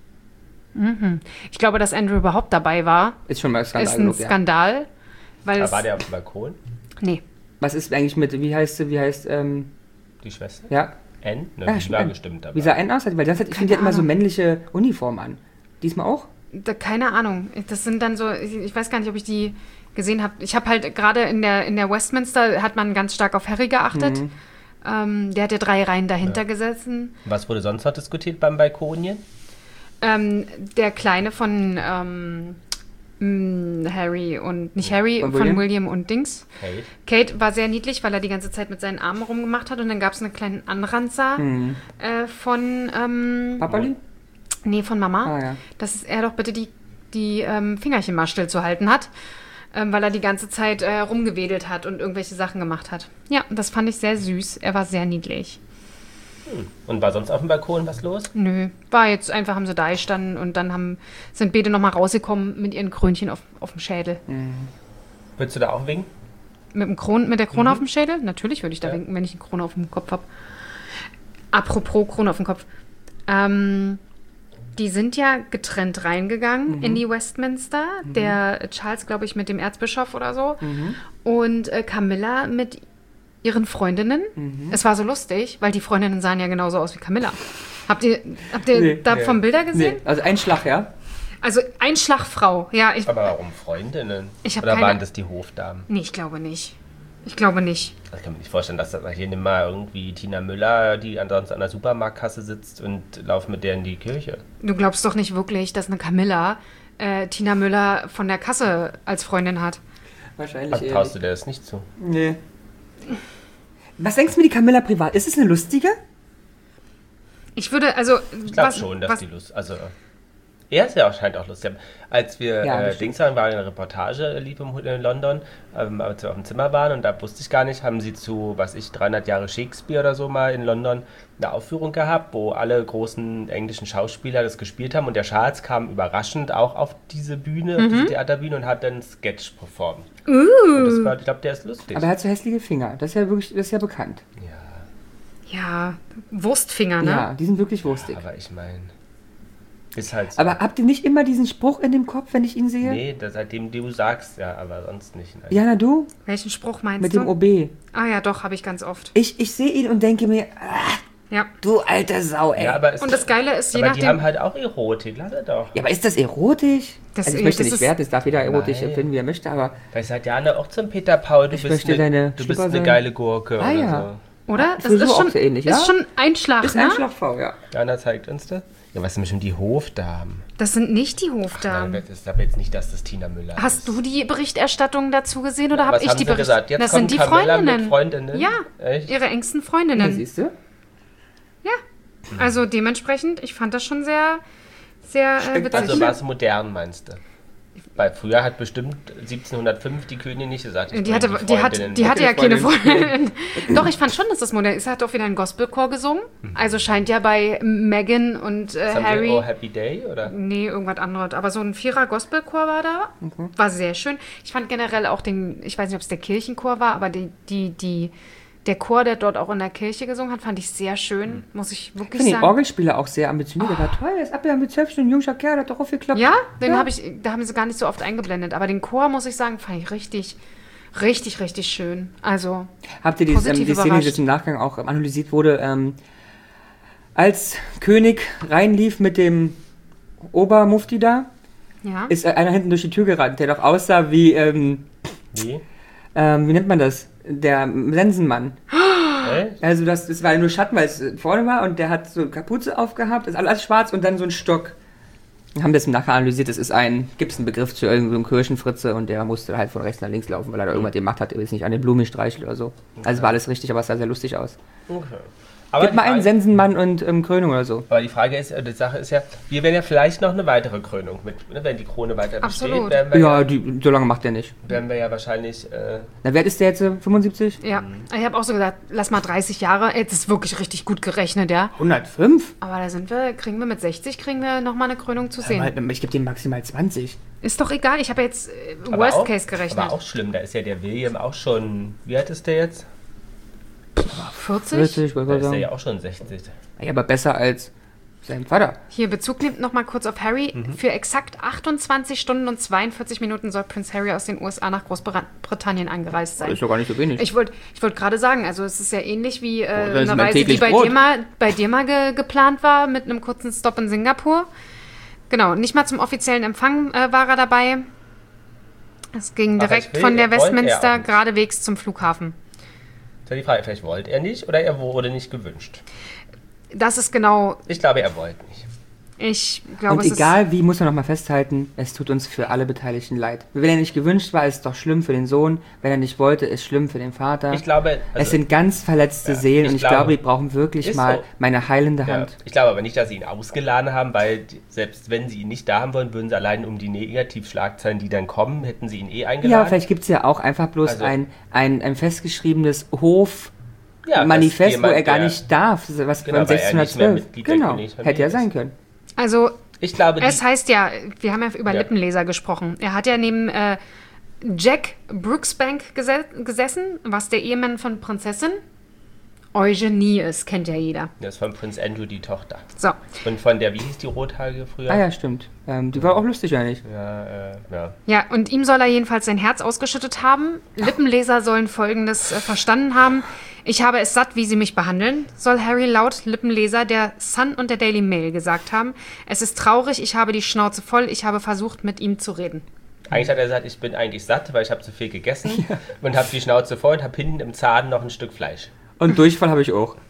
Ich glaube, dass Andrew überhaupt dabei war, Ist schon mal Skandal ist ein genug, ja. Skandal. Weil Da es, war der auf dem Balkon, nee, Was ist eigentlich mit, wie heißt sie, wie heißt, ähm, die Schwester. ja, N? Ne, Ja, die stimmt. war bestimmt dabei. wie sah Anne aus? Weil das hat, ich finde, die hat immer so Ahnung. männliche Uniformen an. Diesmal auch? da, keine Ahnung. Das sind dann so, ich, ich weiß gar nicht, ob ich die gesehen habe. Ich habe halt gerade in der, in der Westminster hat man ganz stark auf Harry geachtet. Mhm. Ähm, der hat ja drei Reihen dahinter gesessen. Was wurde sonst noch diskutiert beim Balkonien? Ähm, der Kleine von ähm, mh, Harry und, nicht Harry, Von von William? William und Dings. Kate. Kate war sehr niedlich, weil er die ganze Zeit mit seinen Armen rumgemacht hat und dann gab es einen kleinen Anranzer Mhm. äh, von, ähm, Papali? nee, von Mama, Ah, ja. dass er doch bitte die, die ähm, Fingerchen mal stillzuhalten hat, ähm, weil er die ganze Zeit äh, rumgewedelt hat und irgendwelche Sachen gemacht hat. Ja, das fand ich sehr süß. Er war sehr niedlich. Und war sonst auf dem Balkon was los? Nö, war jetzt einfach, haben sie da gestanden und dann haben, sind beide nochmal rausgekommen mit ihren Krönchen auf, auf dem Schädel. Würdest du da auch winken? Mit, dem Kron, mit der Krone auf dem Schädel? Natürlich würde ich da Ja. winken, wenn ich eine Krone auf dem Kopf habe. Apropos Krone auf dem Kopf. Ähm, die sind ja getrennt reingegangen in die Westminster. Der Charles, glaube ich, mit dem Erzbischof oder so. Und äh, Camilla mit ihren Freundinnen. Es war so lustig, weil die Freundinnen sahen ja genauso aus wie Camilla. Habt ihr, habt ihr Nee. davon Bilder gesehen? Nee, also ein Schlag, ja? Also Einschlagfrau. Ja, ich, Aber warum Freundinnen? Ich hab Oder keine- waren das die Hofdamen? nee, ich glaube nicht. Ich glaube nicht. Ich kann mir nicht vorstellen, dass da hier nicht mal irgendwie Tina Müller, die ansonsten an der Supermarktkasse sitzt und laufen mit der in die Kirche. Du glaubst doch nicht wirklich, dass eine Camilla äh, Tina Müller von der Kasse als Freundin hat. Wahrscheinlich Also eher traust du nicht. dir das nicht zu? Nee. Was denkst du mir die Camilla privat? Ist es eine lustige? Ich würde, also, Ich glaube was, schon, dass was, die Lust. Also, Er ist ja auch, scheint auch lustig. Als wir Ja, äh, bestimmt. Dings waren, war eine Reportage, lief im, in London, ähm, als wir auf dem Zimmer waren und da wusste ich gar nicht, haben sie zu, was ich, dreihundert Jahre Shakespeare oder so mal in London eine Aufführung gehabt, wo alle großen englischen Schauspieler das gespielt haben und der Charles kam überraschend auch auf diese Bühne, auf diese Theaterbühne und hat dann einen Sketch performt. Uh. Und das war, ich glaube, der ist lustig. Aber er hat so hässliche Finger. Das ist ja wirklich, das ist ja bekannt. Ja, Wurstfinger, ne? Ja, die sind wirklich wurstig. Aber ich meine, ist halt so. Aber habt ihr nicht immer diesen Spruch in dem Kopf, wenn ich ihn sehe? Nee, das, seitdem du sagst, ja, aber sonst nicht. Nein. Jana, du? Welchen Spruch meinst Mit du? dem O B. Ah ja, doch, habe ich ganz oft. Ich, ich sehe ihn und denke mir, ah, Ja. du alter Sau, ey. Ja, Ja, aber es, Und das Geile ist, je aber die nachdem... haben halt auch Erotik, lass es doch. aber ist das erotisch? Das- also ich möchte das nicht ist- werten, es darf jeder erotisch Nein. empfinden, wie er möchte, aber Vielleicht sagt Jana auch zum Peter Paul, du Ich bist, möchte eine, deine du bist Schlipper eine sein. geile Gurke Ah, oder ja. Oder? Das Frisur ist auch schon, so ähnlich, ist ja? schon ein Schlag, ist ne? ein Schlagfrau, ja. so. Jana zeigt uns das. Ja, was sind schon die Hofdamen? Das sind nicht die Nein, Hofdamen. das ist aber jetzt nicht, dass das Tina Müller Hast ist. du die Berichterstattung dazu gesehen oder habe Was ich haben die sie gesagt? Jetzt Das kommt sind die Camilla Freundinnen. mit Freundinnen? Ja, Echt? ihre engsten Ja, Freundinnen. siehst du? Ja. Also dementsprechend, ich fand das schon sehr, sehr äh, witzig. Also war es modern, meinst du? Weil früher hat bestimmt siebzehnhundertfünf die Königin nicht gesagt. ich Die hatte, bring die, hat, Freundinnen die mit. hatte ja keine Freundin. Freundin. Doch, ich fand schon, dass das modern ist. Sie hat auch wieder einen Gospelchor gesungen. Also scheint ja bei Meghan und äh, Haben sie Harry... Oh Happy Day, oder? Nee, irgendwas anderes. Aber so ein Vierer Gospelchor war da. War sehr schön. Ich fand generell auch den, ich weiß nicht, ob es der Kirchenchor war, aber die, die, die, der Chor, der dort auch in der Kirche gesungen hat, fand ich sehr schön. Muss ich Ich wirklich finde den sagen. Orgelspieler auch sehr ambitioniert. Der war toll, der ist ab ja mit zwölf Stunden, ein junger Kerl, der hat doch aufgeklappt. Ja, den Ja. habe ich, da haben sie gar nicht so oft eingeblendet. Aber den Chor, muss ich sagen, fand ich richtig, richtig, richtig schön. Also, Habt ihr dieses, ähm, Positiv die Szene, die überrascht. jetzt im Nachgang auch ähm, analysiert wurde, ähm, als König reinlief mit dem Obermufti da, ja. ist äh, einer hinten durch die Tür gerannt, der doch aussah wie, ähm, Wie? ähm, wie nennt man das? Der Sensenmann. Echt? Also das, das war nur Schatten, weil es äh, vorne war und der hat so eine Kapuze aufgehabt, ist alles schwarz und dann so ein Stock. Wir haben das im Nachgang analysiert, das ist ein, gibt es einen Begriff zu irgendeinem Kirchenfritze und der musste halt von rechts nach links laufen, weil er da irgendwas gemacht hat, er ist nicht an den Blumen streichelt oder so. Also es war alles richtig, aber es sah sehr lustig aus. Okay. Aber Gib mal die einen Frage- Sensenmann und ähm, Krönung oder so. Aber die Frage ist, äh, die Sache ist ja, wir werden ja vielleicht noch eine weitere Krönung mit, ne, wenn die Krone weiter besteht, Absolut. werden wir ja, Ja, die, so lange macht der nicht. werden wir ja wahrscheinlich, äh, Na, wer ist der jetzt? äh, fünfundsiebzig? Ja, ich habe auch so gesagt, lass mal dreißig Jahre. Jetzt ist wirklich richtig gut gerechnet, ja. hundertfünf? Aber da sind wir, kriegen wir mit sechzig, kriegen wir nochmal eine Krönung zu sehen. Aber Ich gebe dem maximal zwanzig. Ist doch egal, ich habe ja jetzt äh, aber Worst auch, Case gerechnet. aber auch schlimm, da ist ja der William auch schon, wie alt ist der jetzt? vierzig? vierzig, wollte Da ich ist er sagen. ja auch schon sechzig. Ja, aber besser als sein Vater. Hier, Bezug nimmt nochmal kurz auf Harry. Mhm. Für exakt achtundzwanzig Stunden und zweiundvierzig Minuten soll Prinz Harry aus den U S A nach Großbritannien angereist sein. Das ist doch gar nicht so wenig. Ich wollte ich wollt gerade sagen, also es ist ja ähnlich wie äh, das ist eine mein Reise, die täglich bei Brot. dir mal, bei dir mal ge geplant war, mit einem kurzen Stop in Singapur. Genau, nicht mal zum offiziellen Empfang äh, war er dabei. Es ging Aber direkt ich will- von der wollte er auch Westminster nicht. geradewegs zum Flughafen. Das ist ja die Frage, vielleicht wollte er nicht oder er wurde nicht gewünscht. Das ist genau, Ich glaube, er wollte nicht. ich glaube, Und es egal wie, muss man nochmal festhalten, es tut uns für alle Beteiligten leid. Wenn er nicht gewünscht war, ist es doch schlimm für den Sohn. Wenn er nicht wollte, ist es schlimm für den Vater. Ich glaube, es also, sind ganz verletzte ja, Seelen ich und ich glaube, glaube, die brauchen wirklich ist mal so. meine heilende ja, Hand. ich glaube aber nicht, dass sie ihn ausgeladen haben, weil die, selbst wenn sie ihn nicht da haben wollen, würden sie allein um die Negativschlagzeilen, die dann kommen, hätten sie ihn eh Ja, eingeladen. aber vielleicht gibt es ja auch einfach bloß Also- ein, ein, ein festgeschriebenes Hof. Ja, dass Manifest, wo jemand, er gar der- nicht darf, was Genau, beim weil er nicht mehr sechzehnhundertzwölf. Mitglied der Genau, Königsfamilie hätte ja ist. sein können. Also Ich glaube, die, es heißt ja, wir haben ja über Ja. Lippenleser gesprochen. Er hat ja neben äh, Jack Brooksbank gese gesessen, was der Ehemann von Prinzessin Eugenie ist, kennt ja jeder. das ist von Prinz Andrew die Tochter. So, Und von der, wie hieß die Rothaarige früher? Ah ja, stimmt. Ähm, die war auch lustig eigentlich. Ja, äh, ja. ja, und ihm soll er jedenfalls sein Herz ausgeschüttet haben. Lippenleser sollen Folgendes äh, verstanden haben. Ich habe es satt, wie sie mich behandeln, soll Harry laut Lippenleser der Sun und der Daily Mail gesagt haben. Es ist traurig, ich habe die Schnauze voll, ich habe versucht, mit ihm zu reden. Eigentlich hat er gesagt, ich bin eigentlich satt, weil ich habe zu viel gegessen und habe die Schnauze voll und habe hinten im Zahn noch ein Stück Fleisch. Und Durchfall habe ich auch.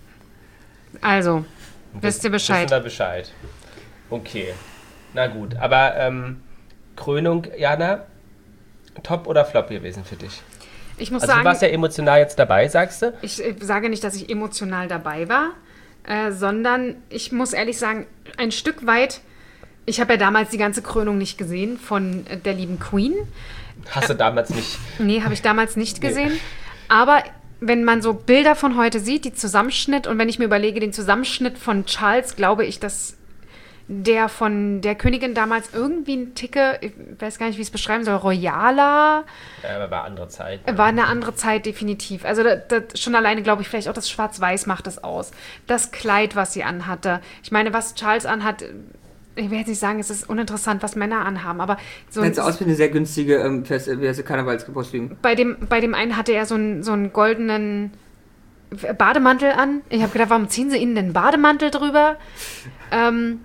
Also, wisst ihr Bescheid. Wissen wir Bescheid. Okay. Na gut, aber ähm, Krönung, Jana, top oder flop gewesen für dich? Ich muss Also du sagen, warst ja emotional jetzt dabei, sagst du? ich äh, sage nicht, dass ich emotional dabei war, äh, sondern ich muss ehrlich sagen, ein Stück weit ich habe ja damals die ganze Krönung nicht gesehen von äh, der lieben Queen. Hast du damals nicht... Nee, habe ich damals nicht gesehen. Aber wenn man so Bilder von heute sieht, die Zusammenschnitt, und wenn ich mir überlege, den Zusammenschnitt von Charles, glaube ich, dass der von der Königin damals irgendwie ein Ticke, ich weiß gar nicht, wie ich es beschreiben soll, royaler, Ja, aber war andere Zeit. war eine andere Zeit definitiv. Also das, das schon alleine, glaube ich, vielleicht auch das Schwarz-Weiß macht das aus. Das Kleid, was sie anhatte. Ich meine, was Charles anhat, ich will jetzt nicht sagen, es ist uninteressant, was Männer anhaben, aber so Sieht so aus wie eine sehr günstige ähm, Fest- wie heißt das, Karnevalskostüm. bei dem, bei dem einen hatte er so einen, so einen goldenen Bademantel an. Ich habe gedacht, warum ziehen sie ihnen den Bademantel drüber? Ähm,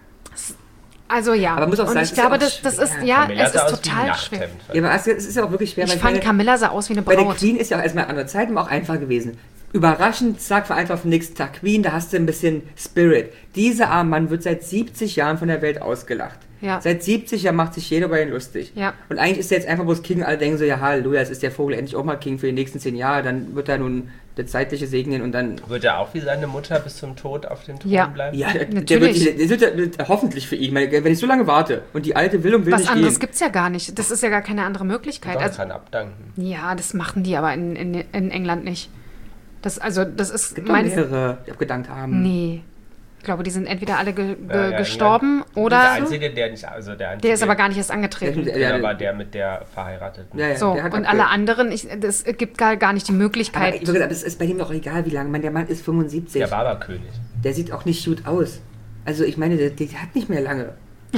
also ja, Aber muss auch und sagen, ich es ist glaube, auch das, das schwer. ist, ja, Camilla es sah ist aus wie ein total Nachthemd. schwer. Ja, aber es ist ja auch wirklich schwer. Ich weil fand, meine- Camilla sah aus wie eine Bei der Braut. Queen ist ja auch erstmal eine andere Zeit, aber auch einfach gewesen. Überraschend, zack, von einfach auf den nächsten Tag Queen, da hast du ein bisschen Spirit. Dieser arme Mann wird seit siebzig Jahren von der Welt ausgelacht. Ja. Seit siebzig Jahren macht sich jeder über ihn lustig. Ja. Und eigentlich ist er jetzt einfach bloß King, alle denken so, ja Halleluja, jetzt ist der Vogel endlich auch mal King für die nächsten zehn Jahre, dann wird er nun der Zeitliche segnen und dann... Wird er auch wie seine Mutter bis zum Tod auf dem Thron Ja. bleiben? Ja, der, der wird, Natürlich. der wird, der wird hoffentlich für ihn, weil, wenn ich so lange warte und die Alte will und will Was nicht anderes gehen. gibt es ja gar nicht. Das ist ja gar keine andere Möglichkeit. Doch, Also, kann abdanken. ja, das machen die aber in, in, in England nicht. Das, also, das ist Es gibt doch meines... mehrere, die abgedankt haben. Nee. Ich glaube, die sind entweder alle ge, ge, Ja, ja, gestorben Der oder... Einzige, der nicht... Also der, Einzige, Der ist aber gar nicht erst angetreten. Der- Der war der mit der Verheirateten. Ja, ja, So, der hat und abge- alle anderen, ich, das gibt gar, gar nicht die Aber Möglichkeit. ich würde sagen, es ist bei dem doch egal, wie lange. Man, der Mann ist fünfundsiebzig. Der Barberkönig. Der sieht auch nicht gut aus. Also ich meine, der, der hat nicht mehr lange.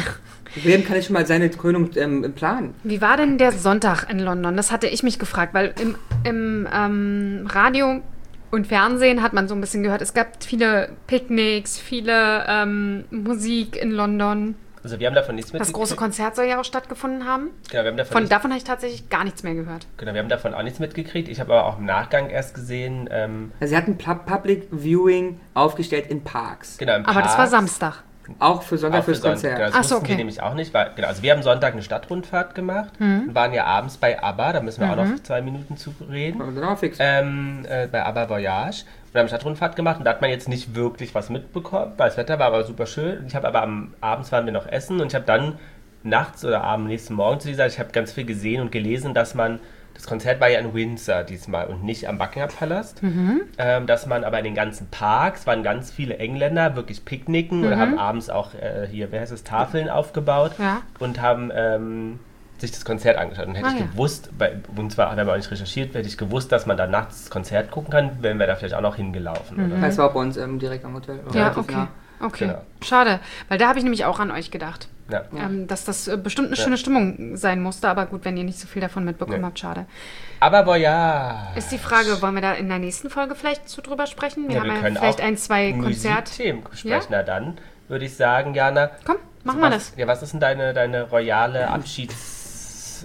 Wem kann ich schon mal seine Krönung ähm, planen? Wie war denn der Sonntag in London? Das hatte ich mich gefragt, weil im, im ähm, Radio und Fernsehen hat man so ein bisschen gehört, es gab viele Picknicks, viele ähm, Musik in London. Also wir haben davon nichts Das mitgekriegt. große Konzert soll ja auch stattgefunden haben. Genau, wir haben davon Von, nicht, davon habe ich tatsächlich gar nichts mehr gehört. genau, wir haben davon auch nichts mitgekriegt. Ich habe aber auch im Nachgang erst gesehen, ähm, Also sie hatten Pu- Public Viewing aufgestellt in Parks. genau, im Aber das war Park. Samstag. Auch für Sonntag Auch für fürs Son- Konzert. Genau, das Ach so, wussten wir okay. nämlich auch nicht. Weil, genau, also wir haben Sonntag eine Stadtrundfahrt gemacht Mhm. und waren ja abends bei ABBA, da müssen wir auch noch zwei Minuten zu reden. Und dann auch fix. Ähm, äh, bei ABBA Voyage. Und haben eine Stadtrundfahrt gemacht und da hat man jetzt nicht wirklich was mitbekommen, weil das Wetter war aber super schön. Ich habe aber am abends waren wir noch essen und ich habe dann nachts oder am nächsten Morgen zu dieser, ich habe ganz viel gesehen und gelesen, dass man, das Konzert war ja in Windsor diesmal und nicht am Buckingham Palast, ähm, dass man aber in den ganzen Parks waren ganz viele Engländer wirklich picknicken oder haben abends auch äh, hier, wer heißt es, Tafeln aufgebaut Ja. und haben ähm, sich das Konzert angeschaut. Und hätte Ah, ich ja. gewusst, bei uns war, haben wir auch nicht recherchiert, hätte ich gewusst, dass man da nachts das Konzert gucken kann, wären wir da vielleicht auch noch hingelaufen. Oder? Das war bei uns ähm, direkt am Hotel. Ja, Relativ okay. nah. Okay. Genau. Schade, weil da habe ich nämlich auch an euch gedacht. Ja. Ähm, dass das äh, bestimmt eine Ja. schöne Stimmung sein musste, aber gut, wenn ihr nicht so viel davon mitbekommen Nee. habt, schade. Aber Voyage. Ist die Frage, wollen wir da in der nächsten Folge vielleicht zu drüber sprechen? Wir Ja, haben wir ja können vielleicht auch ein, zwei Konzert. Musikthemen besprechen. Na dann würde ich sagen, Jana. Komm, machen was, wir das. Ja, was ist denn deine, deine royale Abschieds,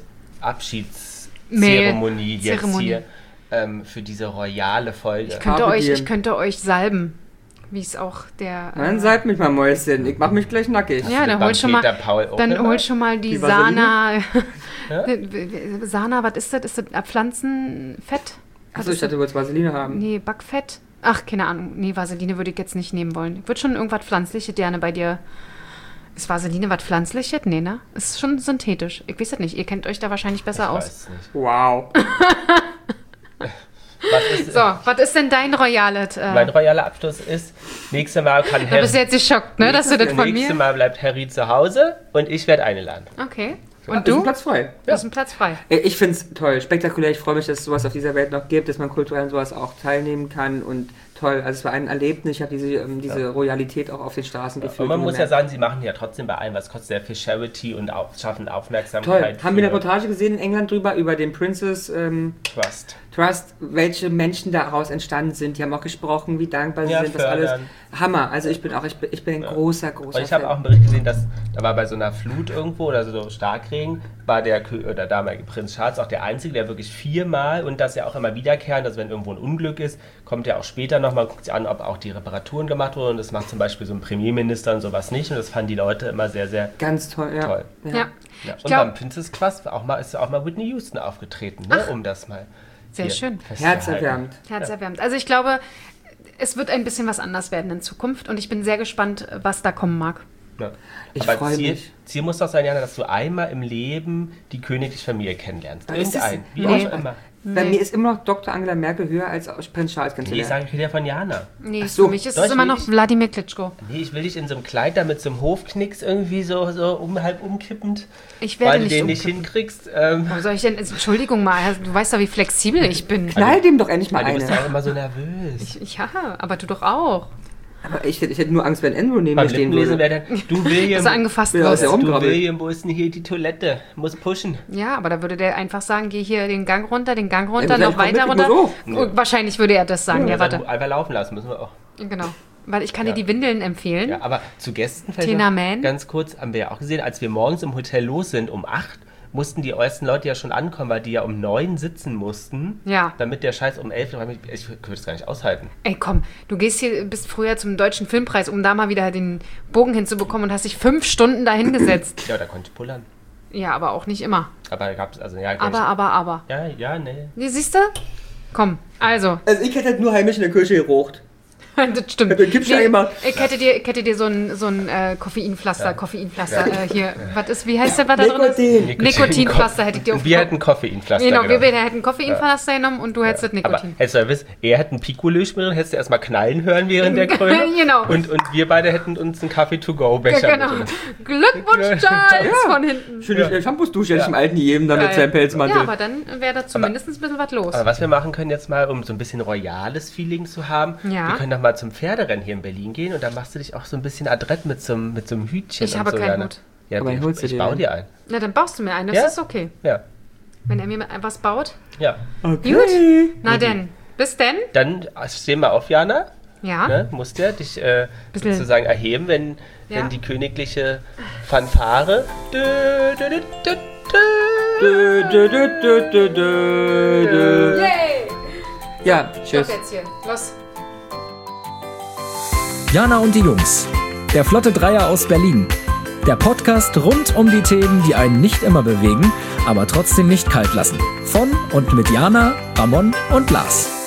Abschiedszeremonie jetzt Zeremonie. hier ähm, für diese royale Folge? Ich könnte, Carpe euch, diem. ich könnte euch salben, wie es auch der... Dann äh, seid mich mal, Mäuschen. Ich mach mich gleich nackig. ja, dann beim hol schon mal, Peter Paul auch dann immer? hol schon mal die, Die Vaseline? Sana... Sana, was ist das? Ist das äh, Pflanzenfett? Was Achso, ich ist dachte, du wolltest Vaseline haben. Nee, Backfett? Ach, keine Ahnung. Nee, Vaseline würde ich jetzt nicht nehmen wollen. Ich würde schon irgendwas Pflanzliches gerne bei dir. Ist Vaseline was Pflanzliches? Nee, ne? Ist schon synthetisch. Ich weiß es nicht. Ihr kennt euch da wahrscheinlich besser Ich aus. weiß nicht. Wow. Was ist, So, was ist denn dein Royalet? Äh, mein royaler Abschluss ist, nächstes Mal kann du Harry, bist jetzt geschockt, ne? Dass du das von nächstes mir... Mal bleibt Harry zu Hause und ich werde eingeladen. Okay. Ist Und ein du? Platz frei. Du hast einen Platz frei. Äh, Ich finde es toll, spektakulär. Ich freue mich, dass es sowas auf dieser Welt noch gibt, dass man kulturell an sowas auch teilnehmen kann und toll. Also es war ein Erlebnis. Ich habe diese, ähm, diese Royalität auch auf den Straßen gefühlt. Und man und muss ja gemerkt. sagen, sie machen ja trotzdem bei allem was, kostet sehr viel Charity und auf, schaffen Toll. Aufmerksamkeit. Haben wir eine für Reportage gesehen in England drüber, über den Princess ähm, Trust. Trust, welche Menschen daraus entstanden sind. Die haben auch gesprochen, wie dankbar sie Ja, sind, was alles. fördern. Hammer. Also ich bin auch, ich bin, ich bin ein großer, großer Und ich habe Fan. auch einen Bericht gesehen, dass da war bei so einer Flut irgendwo oder so Starkregen, war der, Kö- oder damalige Prinz Charles auch der Einzige, der wirklich viermal und das ja auch immer wiederkehrend, also wenn irgendwo ein Unglück ist, kommt er auch später nochmal, guckt sich an, ob auch die Reparaturen gemacht wurden und das macht zum Beispiel so ein Premierminister und sowas nicht und das fanden die Leute immer sehr, sehr Ganz toll, ja. toll. Ja. Ja. Und glaub- beim Princess Trust auch mal, ist ja auch mal Whitney Houston aufgetreten, ne, um das mal Sehr hier schön. festzuhalten. Herzerwärmend. Herzerwärmend. Also ich glaube, es wird ein bisschen was anders werden in Zukunft und ich bin sehr gespannt, was da kommen mag. Ja. Ich Aber freu Ziel, mich. Ziel muss doch sein, Jana, dass du einmal im Leben die königliche Familie kennenlernst. Aber ist das- Irgendein, wie Nee. auch immer. Bei Nee. mir ist immer noch Doktor Angela Merkel höher als Prinz Charles Nee, kennenzulernen. ich sage, ich rede ja von Jana. Nee, Ach so. für mich ist Doch, es immer ich will noch dich- Wladimir Klitschko. Nee, ich will dich in so einem Kleid da mit so einem Hofknicks irgendwie so, so um, halb umkippend, Ich werde weil du nicht den nicht umkippen. hinkriegst. Ähm, Warum soll ich denn, Entschuldigung mal, du weißt doch, wie flexibel ich bin. Knall dem doch endlich mal weil du bist ja eine. auch immer so nervös. Ich, ja, aber du doch auch. Aber ich, hätte- ich hätte nur Angst, wenn Andrew neben Beim mir stehen Lippenlesen würde. wäre dann, du William, Dass er angefasst Ja, wird. ist ja auch- du rumkrabbelt. William, wo ist denn hier die Toilette? Muss pushen. Ja, aber da würde der einfach sagen, geh hier den Gang runter, den Gang runter, Ja, noch ich komm mit, weiter ich runter. muss Und wahrscheinlich würde er das sagen, ja, dann warte. einfach laufen lassen, müssen wir auch. Genau. Weil ich kann Ja. dir die Windeln empfehlen. Ja, aber zu Gästen vielleicht Tina noch Man. ganz kurz, haben wir ja auch gesehen, als wir morgens im Hotel los sind um acht, mussten die ersten Leute ja schon ankommen, weil die ja um neun sitzen mussten, Ja. damit der Scheiß um elf, ich würde es gar nicht aushalten. Ey, komm, du gehst hier, bist früher zum Deutschen Filmpreis, um da mal wieder den Bogen hinzubekommen und hast dich fünf Stunden da hingesetzt. Ja, da konnte ich pullern. Ja, aber auch nicht immer. Aber da gab es, also ja, Aber, aber, aber. ja, ja, nee. Nee, siehst du? Komm, also, Also ich hätte halt nur heimisch in der Küche gerucht. das stimmt. Du gibst ja immer- Ich hätte dir, ich hätte dir so ein, so ein äh, Koffeinpflaster, Koffeinpflaster äh, hier. Was ist, wie heißt der, was da drin ist? Nikotin. Nikotinpflaster hätte ich dir auf Wir hätten Koffeinpflaster Genau, wir genommen. beide hätten Koffeinpflaster genommen und du hättest das Aber Nikotin. hättest du ja wissen, er hätte einen Pico-Löschmittel, hättest du erstmal knallen hören während der Krönung. Genau. Und, und wir beide hätten uns einen Kaffee-to-go-Becher Ja, genau. mitgenommen. Glückwunsch, Charles, Ja. von hinten. Schöne ja. Shampoos-Dusche hätte ich im Alten jedem dann mit Geil. seinem Pelzmantel. Ja, aber dann wäre da zumindest ein bisschen was los. Aber was wir machen können jetzt mal, um so ein bisschen royales Feeling zu haben, Ja. wir können doch mal zum Pferderennen hier in Berlin gehen und dann machst du dich auch so ein bisschen adrett mit so, einem- mit so einem Hütchen. Ich und habe so, keinen Jana. Hut. Ja, Aber ich, dann holst du ich dir baue einen. dir ein. Na, dann baust du mir einen, das Ja? ist okay. Ja, Wenn er mir was baut. ja. Okay. Gut. Na denn, bis denn. Dann steh mal auf, Jana. Ja. Ne? Musst ja dich äh, Bisschen- sozusagen erheben, wenn, Ja. wenn die königliche Fanfare. Dö, dö, dö, dö, dö. Dö, dö, dö, dö, dö, dö, dö. Yay! Ja, Stopp tschüss. jetzt hier. Los. Jana und die Jungs. Der Flotte Dreier aus Berlin. Der Podcast rund um die Themen, die einen nicht immer bewegen, aber trotzdem nicht kalt lassen. Von und mit Jana, Ramon und Lars.